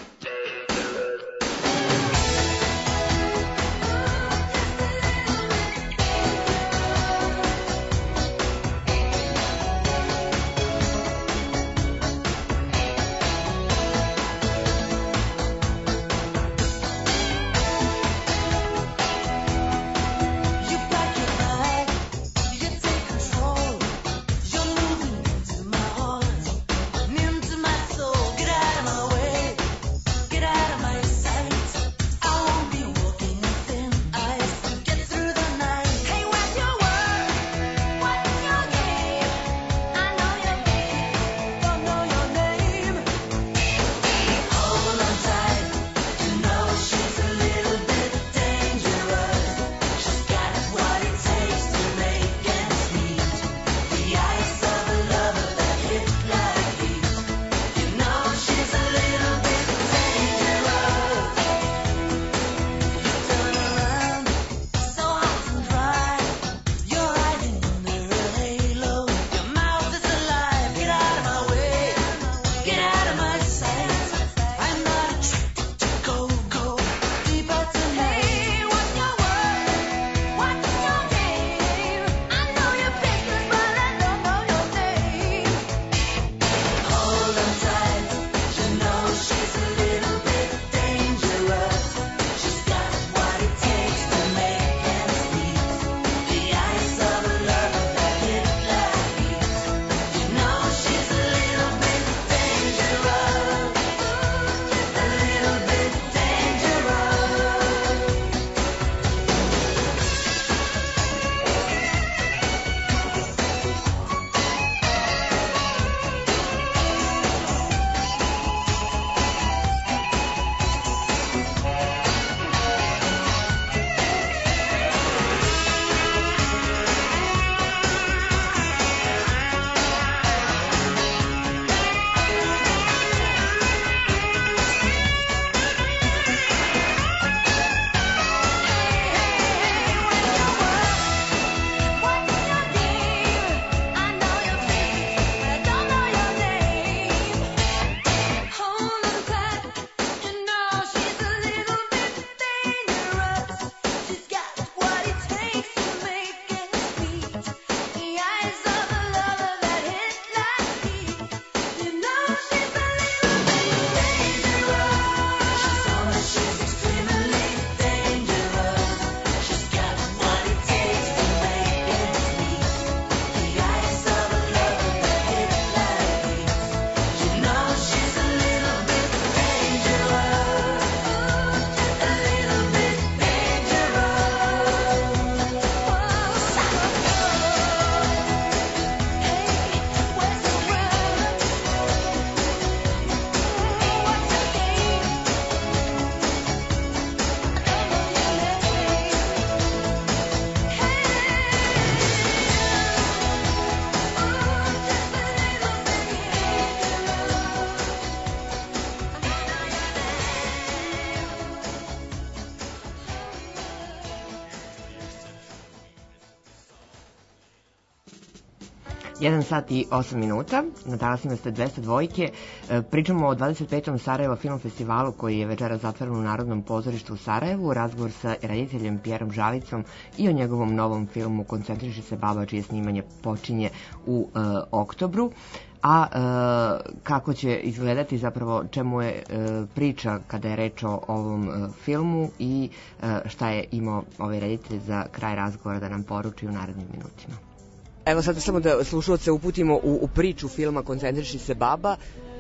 jedan sat i osam minuta, na talasima ste dvesta dvojke. Pričamo o dvadeset petom Sarajevo film festivalu koji je večera zatvoren u Narodnom pozorištu u Sarajevu. Razgovor sa rediteljem Pjerom Žalicom i o njegovom novom filmu Koncentriši se baba, čije snimanje počinje u e, oktobru. A e, kako će izgledati, zapravo čemu je e, priča kada je reč o ovom e, filmu i e, šta je imao ovaj reditelj za kraj razgovora da nam poruči u narednim minutima. Evo sad samo da slušalce uputimo u, u priču filma Koncentriši se baba,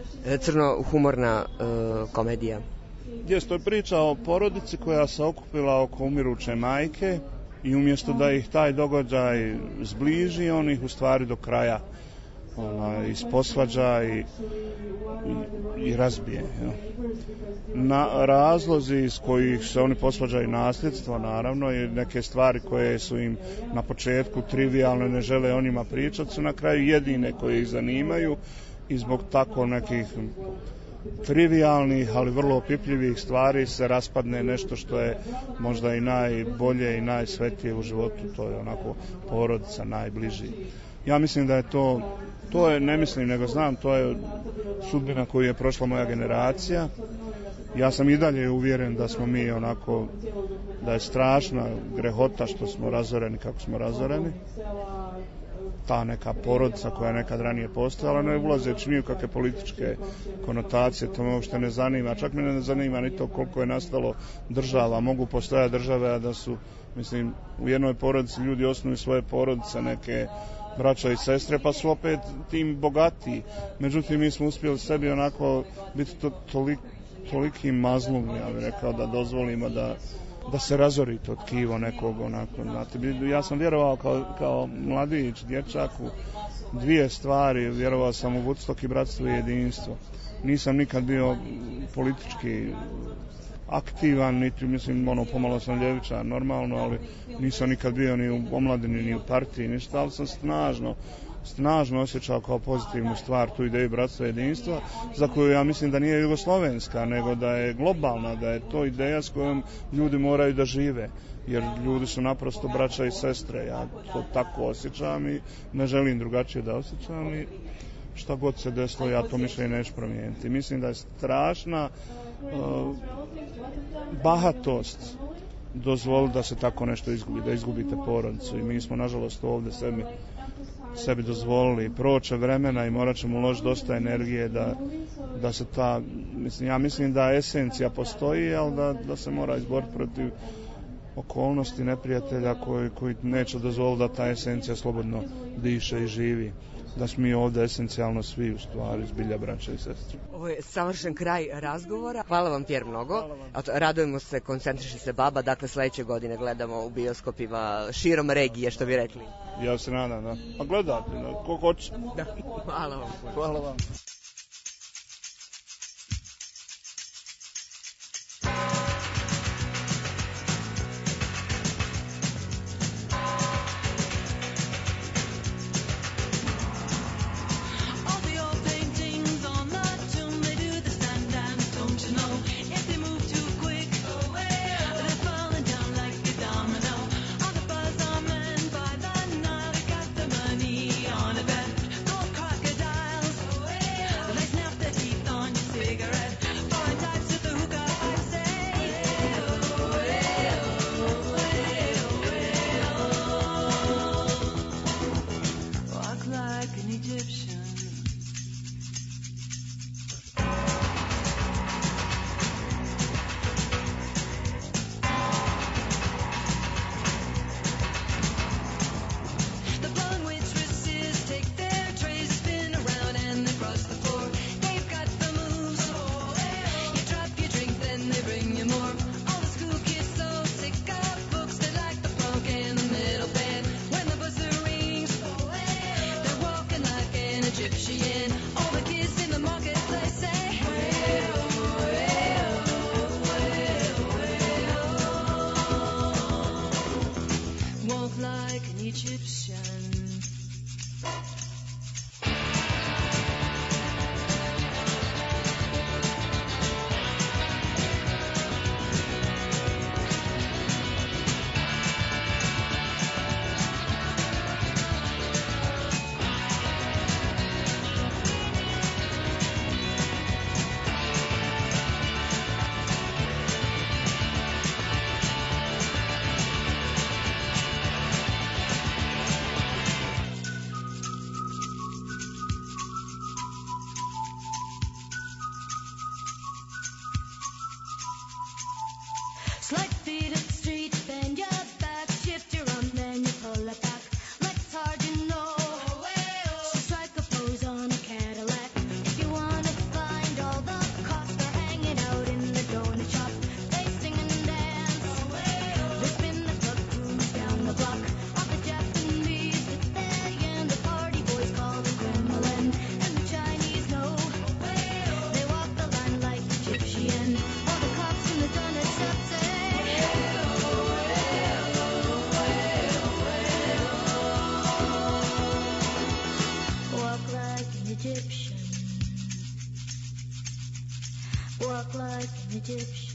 crno-humorna e, komedija. Jeste, to je priča o porodici koja se okupila oko umiruće majke i umjesto da ih taj događaj zbliži, on ih u stvari do kraja ona, isposvađa i, i, i razbije. Ja. Na razlozi iz kojih se oni posvađaju nasljedstvo, naravno, i neke stvari koje su im na početku trivijalne, ne žele o njima pričati, su na kraju jedine koje ih zanimaju i zbog tako nekih trivialnih, ali vrlo opipljivih stvari se raspadne nešto što je možda i najbolje i najsvetije u životu, to je onako porodica, najbliži. Ja mislim da je to, to je, ne mislim nego znam, to je sudbina koju je prošla moja generacija. Ja sam i dalje uvjeren da smo mi onako, da je strašna grehota što smo razoreni kako smo razoreni. Ta neka porodica koja je nekad ranije postojala, ne ulazeći ni u kakve političke konotacije, to me uopšte ne zanima. Čak me ne zanima ni to koliko je nastalo država. Mogu postojati države, a da su, mislim, u jednoj porodici ljudi osnuju svoje porodice, neke braća i sestre, pa su opet tim bogatiji. Međutim, mi smo uspjeli sebi onako biti to, tolik, toliki mazlum, ja bih rekao, da dozvolimo da da se razori to tkivo nekog onako, znate, ja sam vjerovao kao, kao mladić, dječak u dvije stvari, vjerovao sam u Woodstock i bratstvo i jedinstvo. Nisam nikad bio politički aktivan, niti, mislim, ono, pomalo sam ljevičar, normalno, ali nisam nikad bio ni u omladini, ni u partiji, ništa, ali sam snažno snažno osjećao kao pozitivnu stvar tu ideju bratstva i jedinstva, za koju ja mislim da nije jugoslovenska, nego da je globalna, da je to ideja s kojom ljudi moraju da žive, jer ljudi su naprosto braća i sestre. Ja to tako osjećam i ne želim drugačije da osjećam i šta god se desilo, ja to mišljenje neću promijeniti. Mislim da je strašna uh, bahatost dozvoliti da se tako nešto izgubi, da izgubite porodicu, i mi smo nažalost ovdje sebi sebi dozvolili. Proće vremena i morat ćemo uložiti dosta energije da, da se ta, mislim, ja mislim da esencija postoji, ali da, da se mora izboriti protiv okolnosti neprijatelja koji, koji neće dozvoliti da ta esencija slobodno diše i živi. Da smo mi ovdje esencijalno svi u stvari zbilja braća i sestre. Ovo je savršen kraj razgovora. Hvala vam, Pjer, mnogo. Radujemo se, koncentriši se baba, dakle sledeće godine gledamo u bioskopima širom regije, što bi rekli. Ja se nadam, da. A gledate, da, ko hoće. Da. Hvala vam. Hvala vam. Egyptian.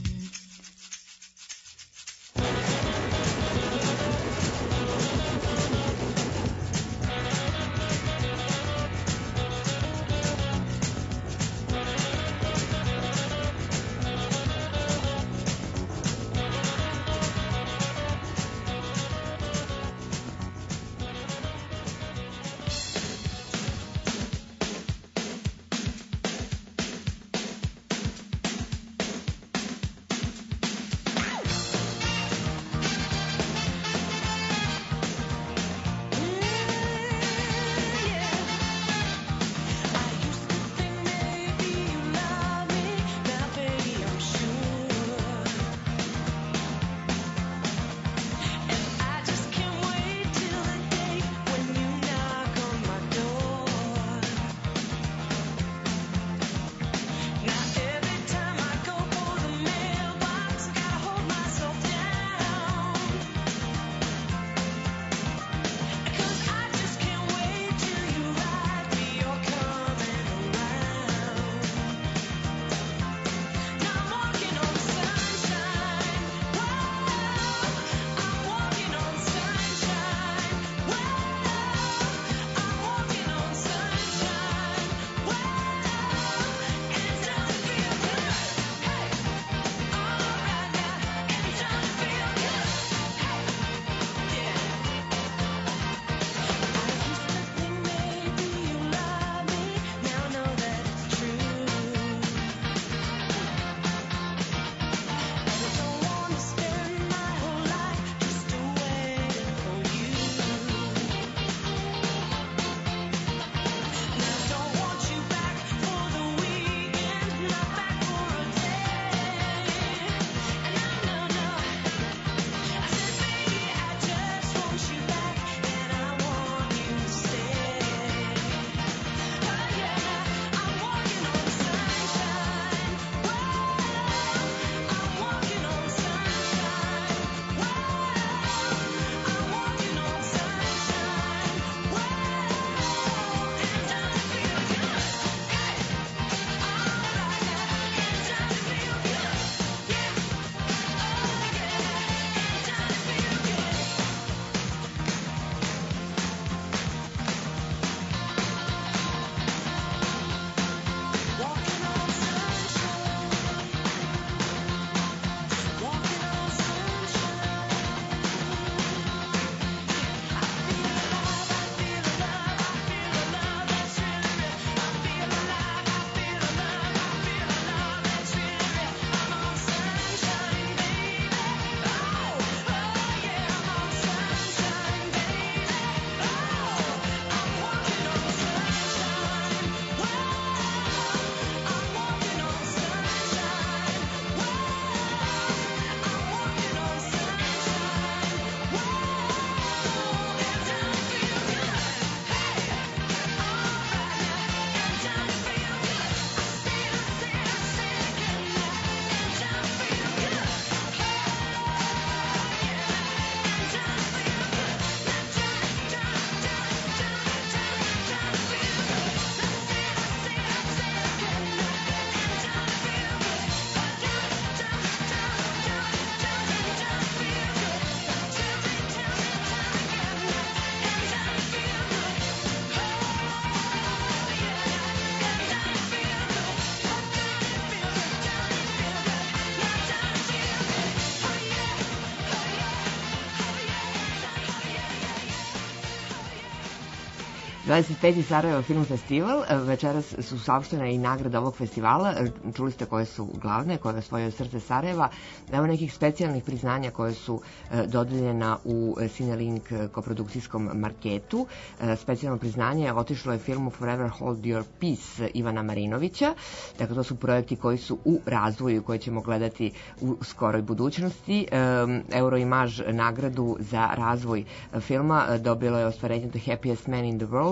dvadeset peti Sarajevo film festival. Večeras su saopštene i nagrade ovog festivala. Čuli ste koje su glavne, koje je osvojio Srce Sarajeva. Evo nekih specijalnih priznanja koje su dodeljena u Cinelink koprodukcijskom marketu. Specijalno priznanje otišlo je filmu Forever Hold Your Peace Ivana Marinovića. Dakle, to su projekti koji su u razvoju, koje ćemo gledati u skoroj budućnosti. Euroimage nagradu za razvoj filma dobilo je ostvarenje The Happiest Man in the World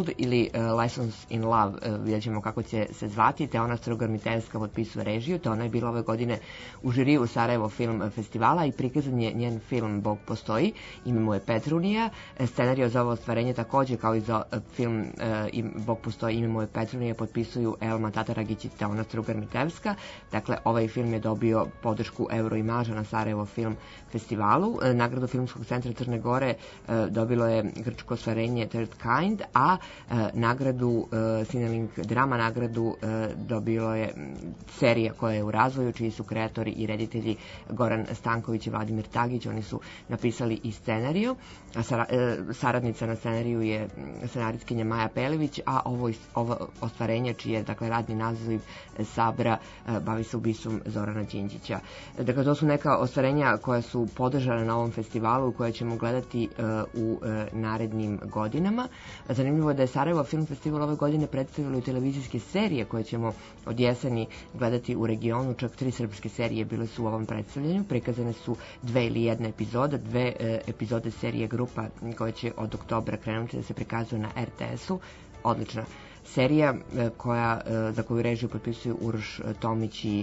Love ili uh, Lessons in Love, uh, vidjet ćemo kako će se zvati. Teona Strugar-Mitevska potpisuje režiju, te ona je bila ove godine u žiriju Sarajevo film festivala i prikazan je njen film Bog postoji, ime mu je Petrunija. Scenario za ovo ostvarenje takođe kao i za uh, film uh, Bog postoji, ime mu je Petrunija potpisuju Elma Tataragić i Teona Strugar-Mitevska. Dakle, ovaj film je dobio podršku Euroimaža na Sarajevo film festivalu. Uh, nagradu Filmskog centra Crne Gore uh, dobilo je grčko ostvarenje Third Kind, a uh, nagradu uh, Cinelink drama nagradu uh, dobilo je serija koja je u razvoju, čiji su kreatori i reditelji Goran Stanković i Vladimir Tagić. Oni su napisali i scenariju. A sara, uh, saradnica na scenariju je scenarijskinja Maja Pelević, a ovo, ovo ostvarenje, čiji je dakle radni naziv Sabra, uh, bavi se ubistvom Zorana Đinđića. Dakle, to su neka ostvarenja koja su podržana na ovom festivalu, koje ćemo gledati uh, u uh, narednim godinama. Zanimljivo je da je Sarajevo Film Festival ove godine predstavilo i televizijske serije koje ćemo od jeseni gledati u regionu. Čak tri srpske serije bile su u ovom predstavljanju. Prikazane su dve ili jedna epizoda, dve uh, epizode serije Grupa koje će od oktobra krenuti da se prikazuje na er te esu. Odlična serija koja, za koju režiju potpisuju Uroš Tomić i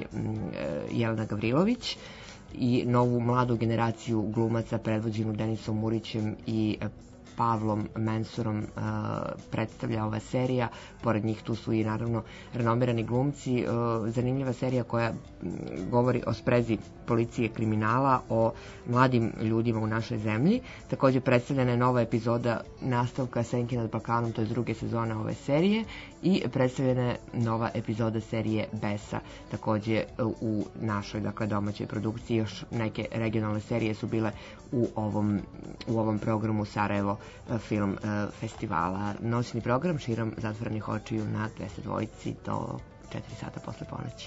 Jelena Gavrilović i novu mladu generaciju glumaca predvođenu Denisom Murićem i Pavlom Mensurom uh, predstavlja ova serija. Pored njih tu su i naravno renomirani glumci. Uh, zanimljiva serija koja m, govori o sprezi policije kriminala, o mladim ljudima u našoj zemlji. Takođe predstavljena je nova epizoda nastavka Senke nad Balkanom, to je druge sezone ove serije, i predstavljena je nova epizoda serije Besa, takođe u našoj, dakle, domaćoj produkciji. Još neke regionalne serije su bile u ovom, u ovom programu Sarajevo film festivala. Noćni program širom zatvorenih očiju na dvesta dvojici do četiri sata posle ponoći.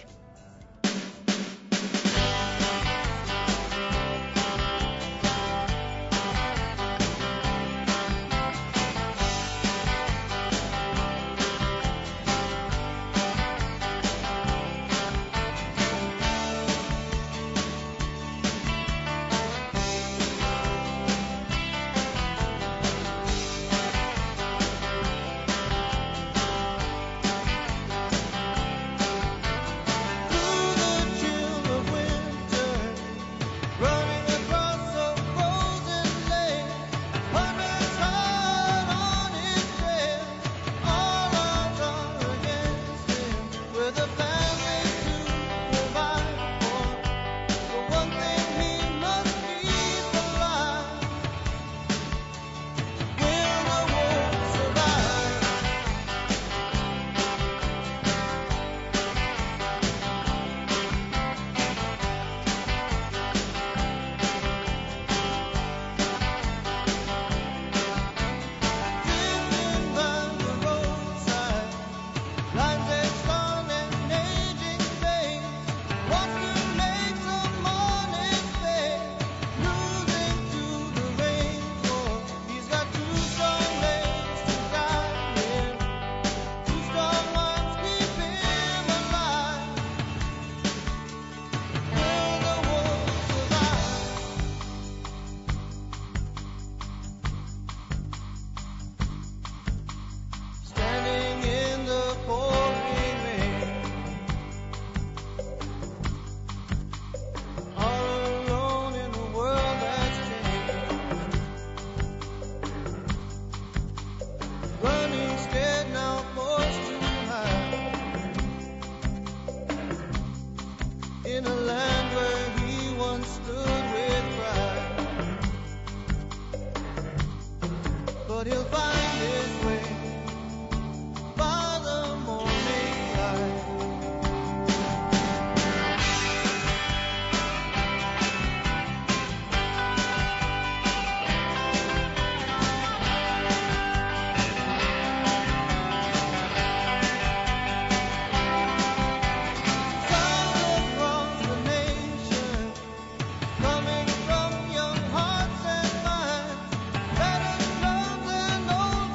Coming from young hearts and minds, let us love and know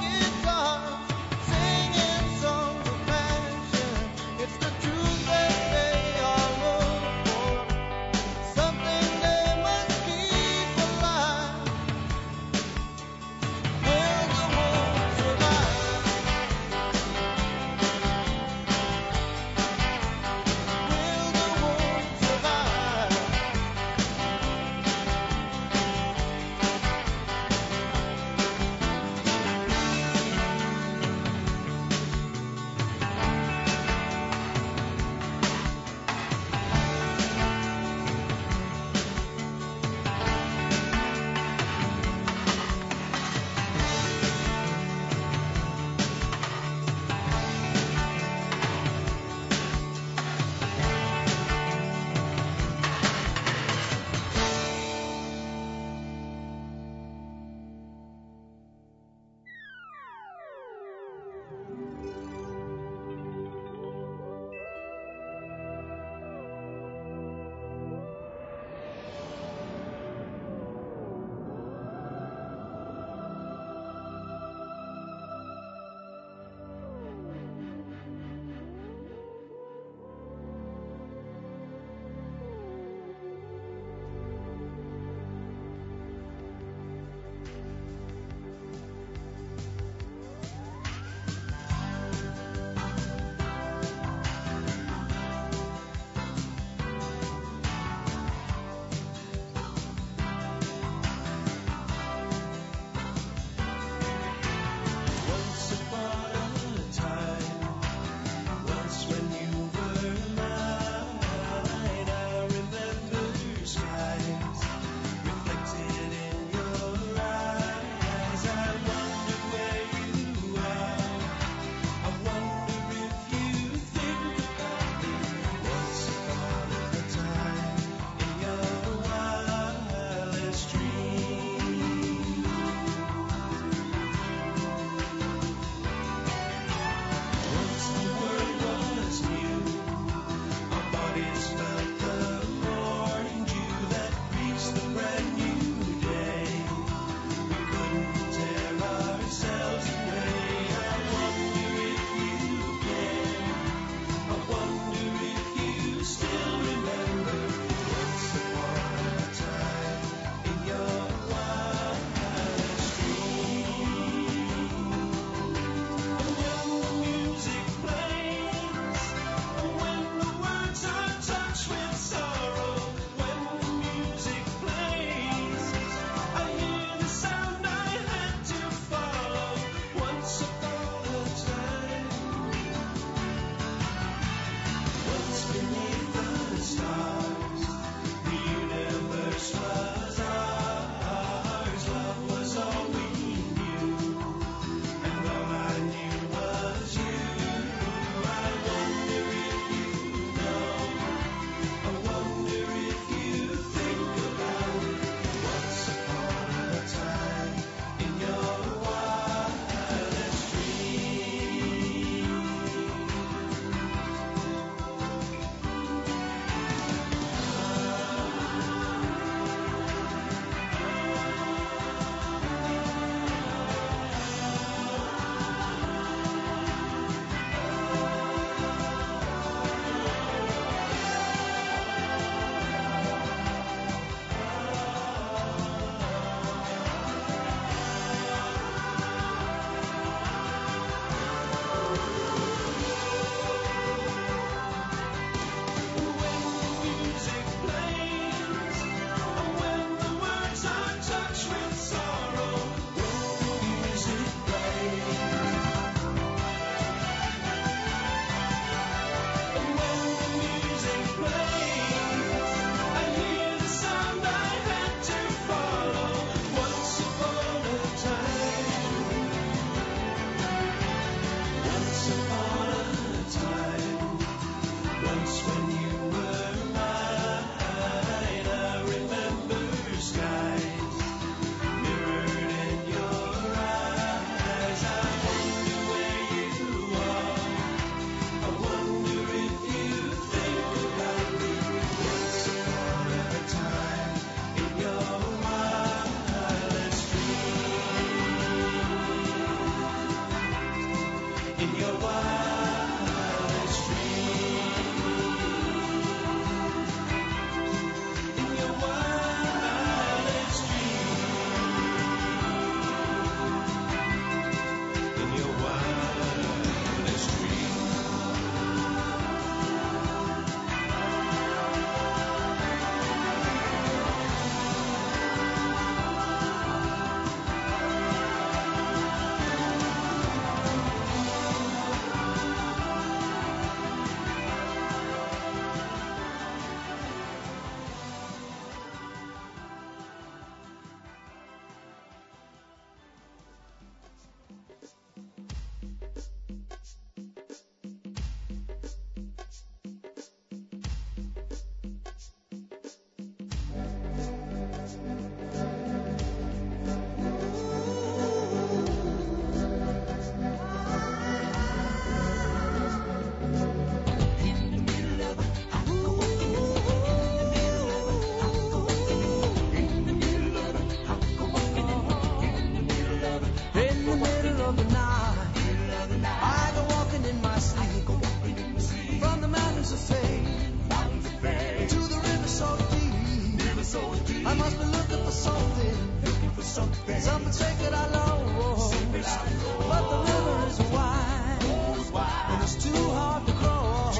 for something, looking for something, something sacred I lost. But the river is wide, and it's too hard to cross.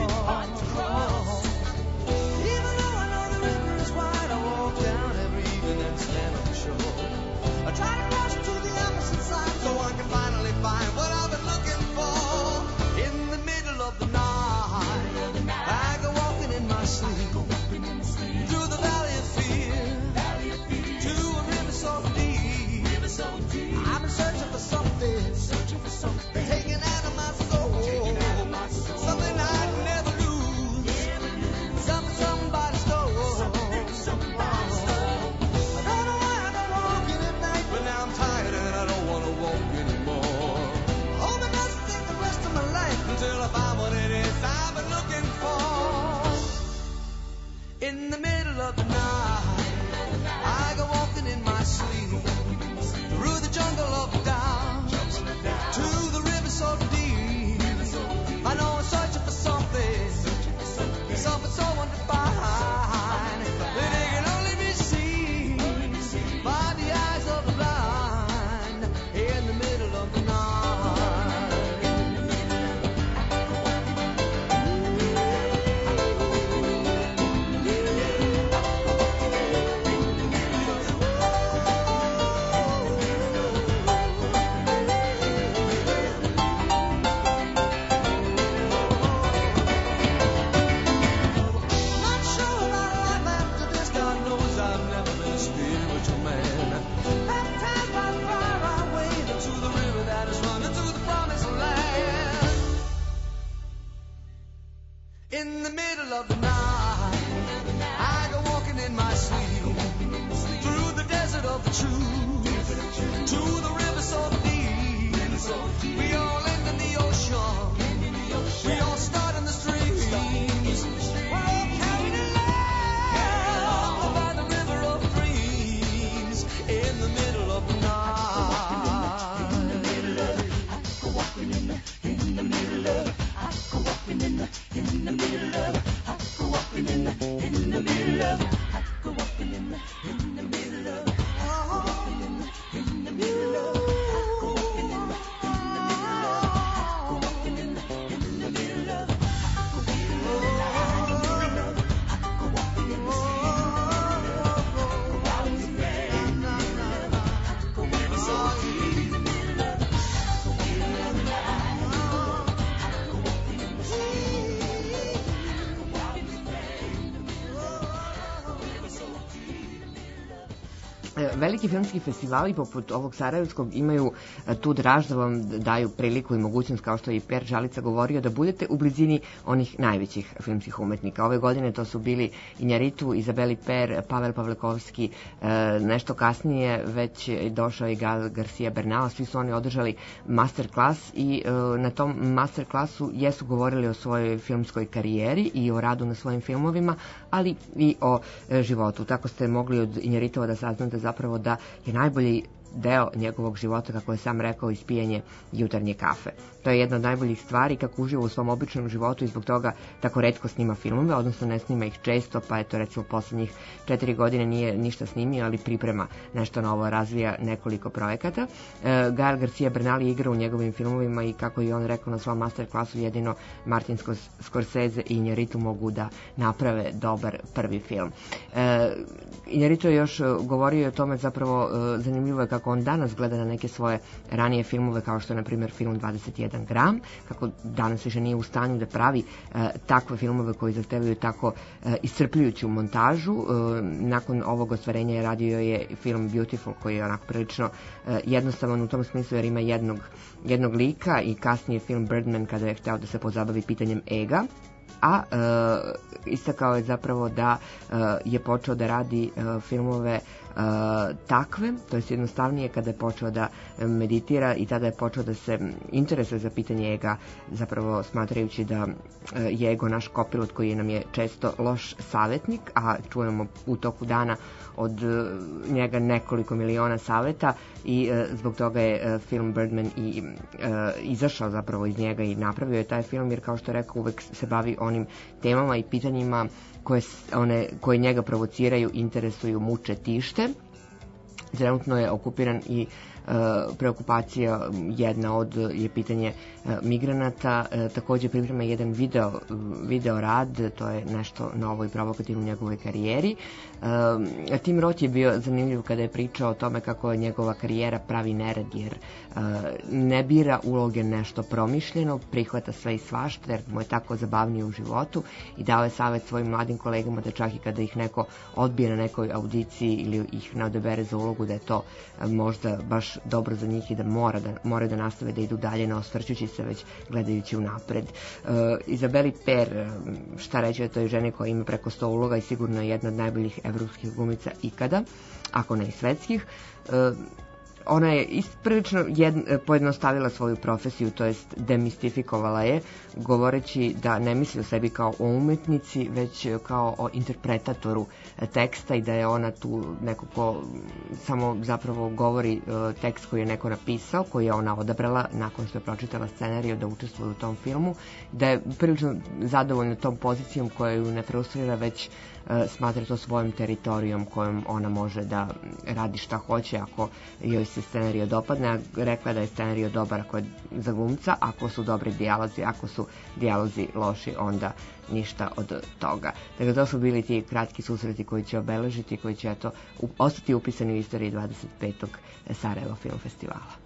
Even though I know the river is wide, I walk down every evening and stand on the shore. I try to cross to the opposite side so I can finally find what I've been looking for. In the middle of the night, I go walking in my sleep through the valley of fear to a river so deep. I've been searching for something, taken out of my soul, something I'd never lose, something somebody stole. I don't know why I don't walk in at night, but now I'm tired and I don't want to walk anymore. Hope it doesn't take the rest of my life until I find what it is I've been looking for. In the middle of the night, I go walking in my sleep through the jungle of doubt to the river so deep. I know I'm searching for something, something so undefined that it can only be seen by the eyes of the blind. In the middle of the night. Not sure about life after this, God knows I've never been a spiritual man. Baptized by the fire I waded to the river that is running to the promised land. In the middle of the night, I go walking in my sleep through the desert of the truth to the river so deep. We all end in the ocean. We all start in the streams. We're all carried along by the river of dreams. In the middle of the night. I go walking in the, in the middle of. I go walking in the, in the middle of. I go walking in the, in the middle of. I go walking in the, in the middle of. I go walking in the, in the middle of. I go walking in the, in the middle of. I go walking in the, in the middle of. I go walking in the, in the middle of. I go walking in the, in the middle of. I go walking in the, in the middle of. I go walking so deep in the middle of. I go walking in the night. I go walking in the street. I go walking in the, in the middle of. I go walking so deep in the middle of. Veliki filmski festivali poput ovog sarajevskog imaju tu draž da vam daju priliku i mogućnost, kao što je i Per Žalica govorio, da budete u blizini onih najvećih filmskih umetnika. Ove godine to su bili Injaritu, Izabeli Per, Pavel Pavlikovski, nešto kasnije već došao i Gael Garcia Bernal. Svi su oni održali masterclass i na tom masterclassu jesu govorili o svojoj filmskoj karijeri i o radu na svojim filmovima, ali i o životu. Tako ste mogli od Injaritova da saznate zapravo da je najbolji deo njegovog života, kako je sam rekao, ispijanje jutarnje kafe. To je jedna od najboljih stvari, kako uživa u svom običnom životu i zbog toga tako retko snima filmove, odnosno ne snima ih često, pa eto recimo poslednjih četiri godine nije ništa snimio, ali priprema nešto novo, razvija nekoliko projekata. E, Gael Garcia Bernal je igrao u njegovim filmovima i kako je on rekao na svom masterclassu, jedino Martin Scorsese i Injaritu mogu da naprave dobar prvi film. E, Injaritu je još govorio o tome, zapravo zanimljivo je kako on danas gleda na neke svoje ranije filmove, kao što je na primjer film dvadeset jedan gram, kako danas više nije u stanju da pravi e, takve filmove koji zahtevaju tako e, iscrpljujuću montažu. E, nakon ovog ostvarenja je radio je film Beautiful, koji je onako prilično e, jednostavan u tom smislu jer ima jednog, jednog lika, i kasnije film Birdman kada je hteo da se pozabavi pitanjem ega. A e, istakao je zapravo da e, je počeo da radi e, filmove e, takve, to je jednostavnije kada je počeo da meditira i tada je počeo da se interesuje za pitanje ega, zapravo smatrajući da e, je ego naš kopilot koji nam je često loš savjetnik, a čujemo u toku dana od e, njega nekoliko miliona saveta i e, zbog toga je e, film Birdman i e, izašao zapravo iz njega i napravio je taj film, jer kao što je rekao, uvek se bavi onim temama i pitanjima koje, one, koje njega provociraju, interesuju, muče, tište. trenutno je okupiran i preokupacija jedna od je pitanje migranata. Takođe priprema jedan video, video rad, to je nešto novo i provokativno u njegovoj karijeri. Tim Roth je bio zanimljiv kada je pričao o tome kako je njegova karijera pravi nered, jer ne bira uloge nešto promišljeno, prihvata sve i svašta, jer mu je tako zabavnije u životu, i dao je savet svojim mladim kolegama da čak i kada ih neko odbije na nekoj audiciji ili ih ne odabere za ulogu, da je to možda baš dobro za njih i da mora da, moraju da nastave da idu dalje, ne osvrćući se, već gledajući unapred. Uh, Izabeli Per, šta reći o toj ženi koja ima preko sto uloga i sigurno je jedna od najboljih evropskih glumica ikada, ako ne i svetskih. Uh, Ona je isprilično pojednostavila svoju profesiju, to jest demistifikovala je, govoreći da ne misli o sebi kao o umetnici, već kao o interpretatoru teksta, i da je ona tu neko ko samo zapravo govori tekst koji je neko napisao, koji je ona odabrala nakon što je pročitala scenariju da učestvuje u tom filmu, da je prilično zadovoljna tom pozicijom koja ju ne frustrira, već smatra to svojom teritorijom kojom ona može da radi šta hoće ako joj se scenario dopadne. Rekla da je scenario dobar ako je za glumca, ako su dobri dijalozi, ako su dijalozi loši, onda ništa od toga. Dakle, to su bili ti kratki susreti koji će obeležiti, koji će eto, ostati upisani u istoriji dvadeset petog Sarajevo Film Festivala.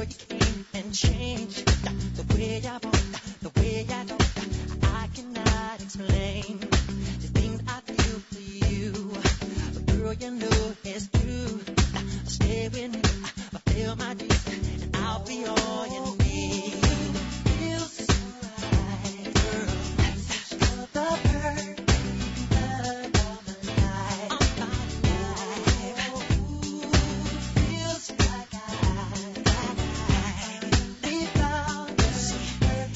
you came and changed the way I walk, the way I talk. I cannot explain the things I feel for you. But girl, you know it's true. Stay with me, I feel my dreams, and I'll be all you need. Feels so right, girl. That's the perfect love of my life. Of my life. Ooh, feels like I, like I really found this perfect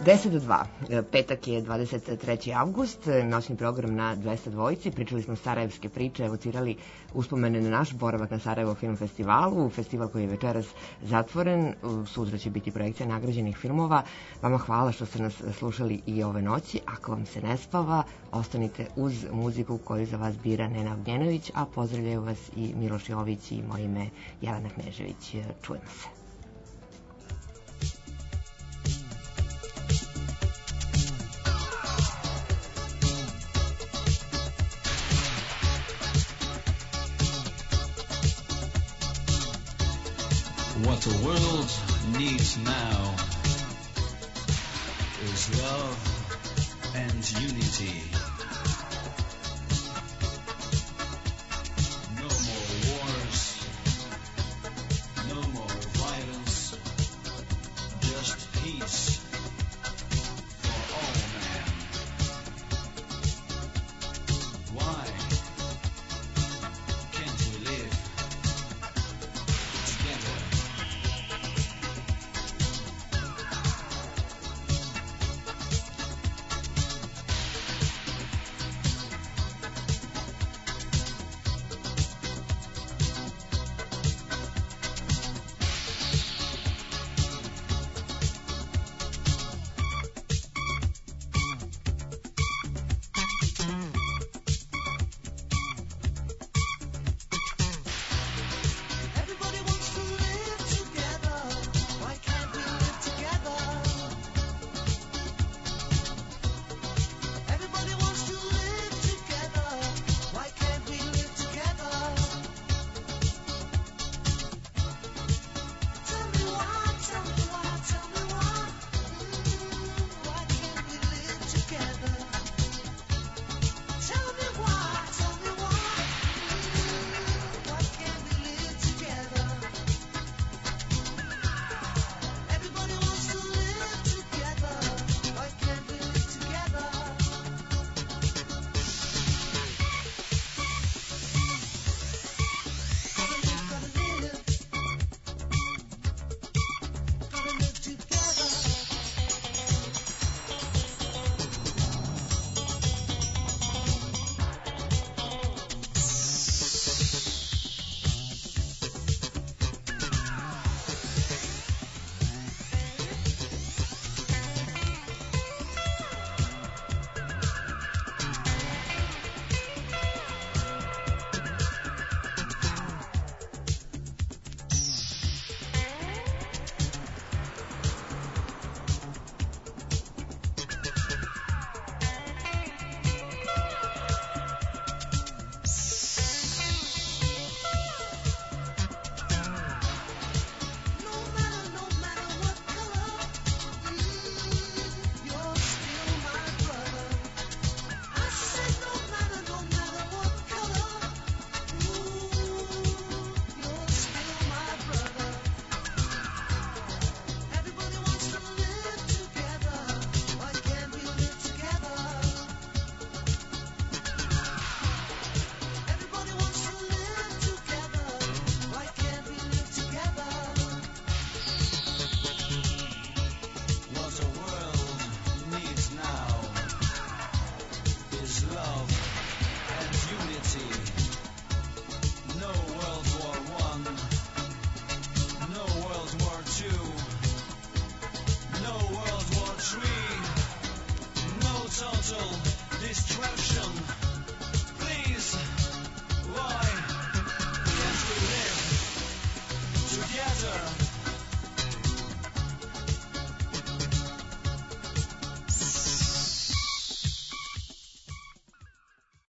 deset do dva. Petak je dvadeset treći avgust, noćni program na dvesta dvojici. Pričali smo sarajevske priče, evocirali uspomene na naš boravak na Sarajevo Film Festivalu, festival koji je večeras zatvoren. Sutra će biti projekcija nagrađenih filmova. Vama hvala što ste nas slušali i ove noći. Ako vam se ne spava, ostanite uz muziku koju za vas bira Nena Ognjenović, a pozdravljaju vas i Miloš Jović i moje ime Jelena Knežević. Čujemo se. What the world needs now is love and unity.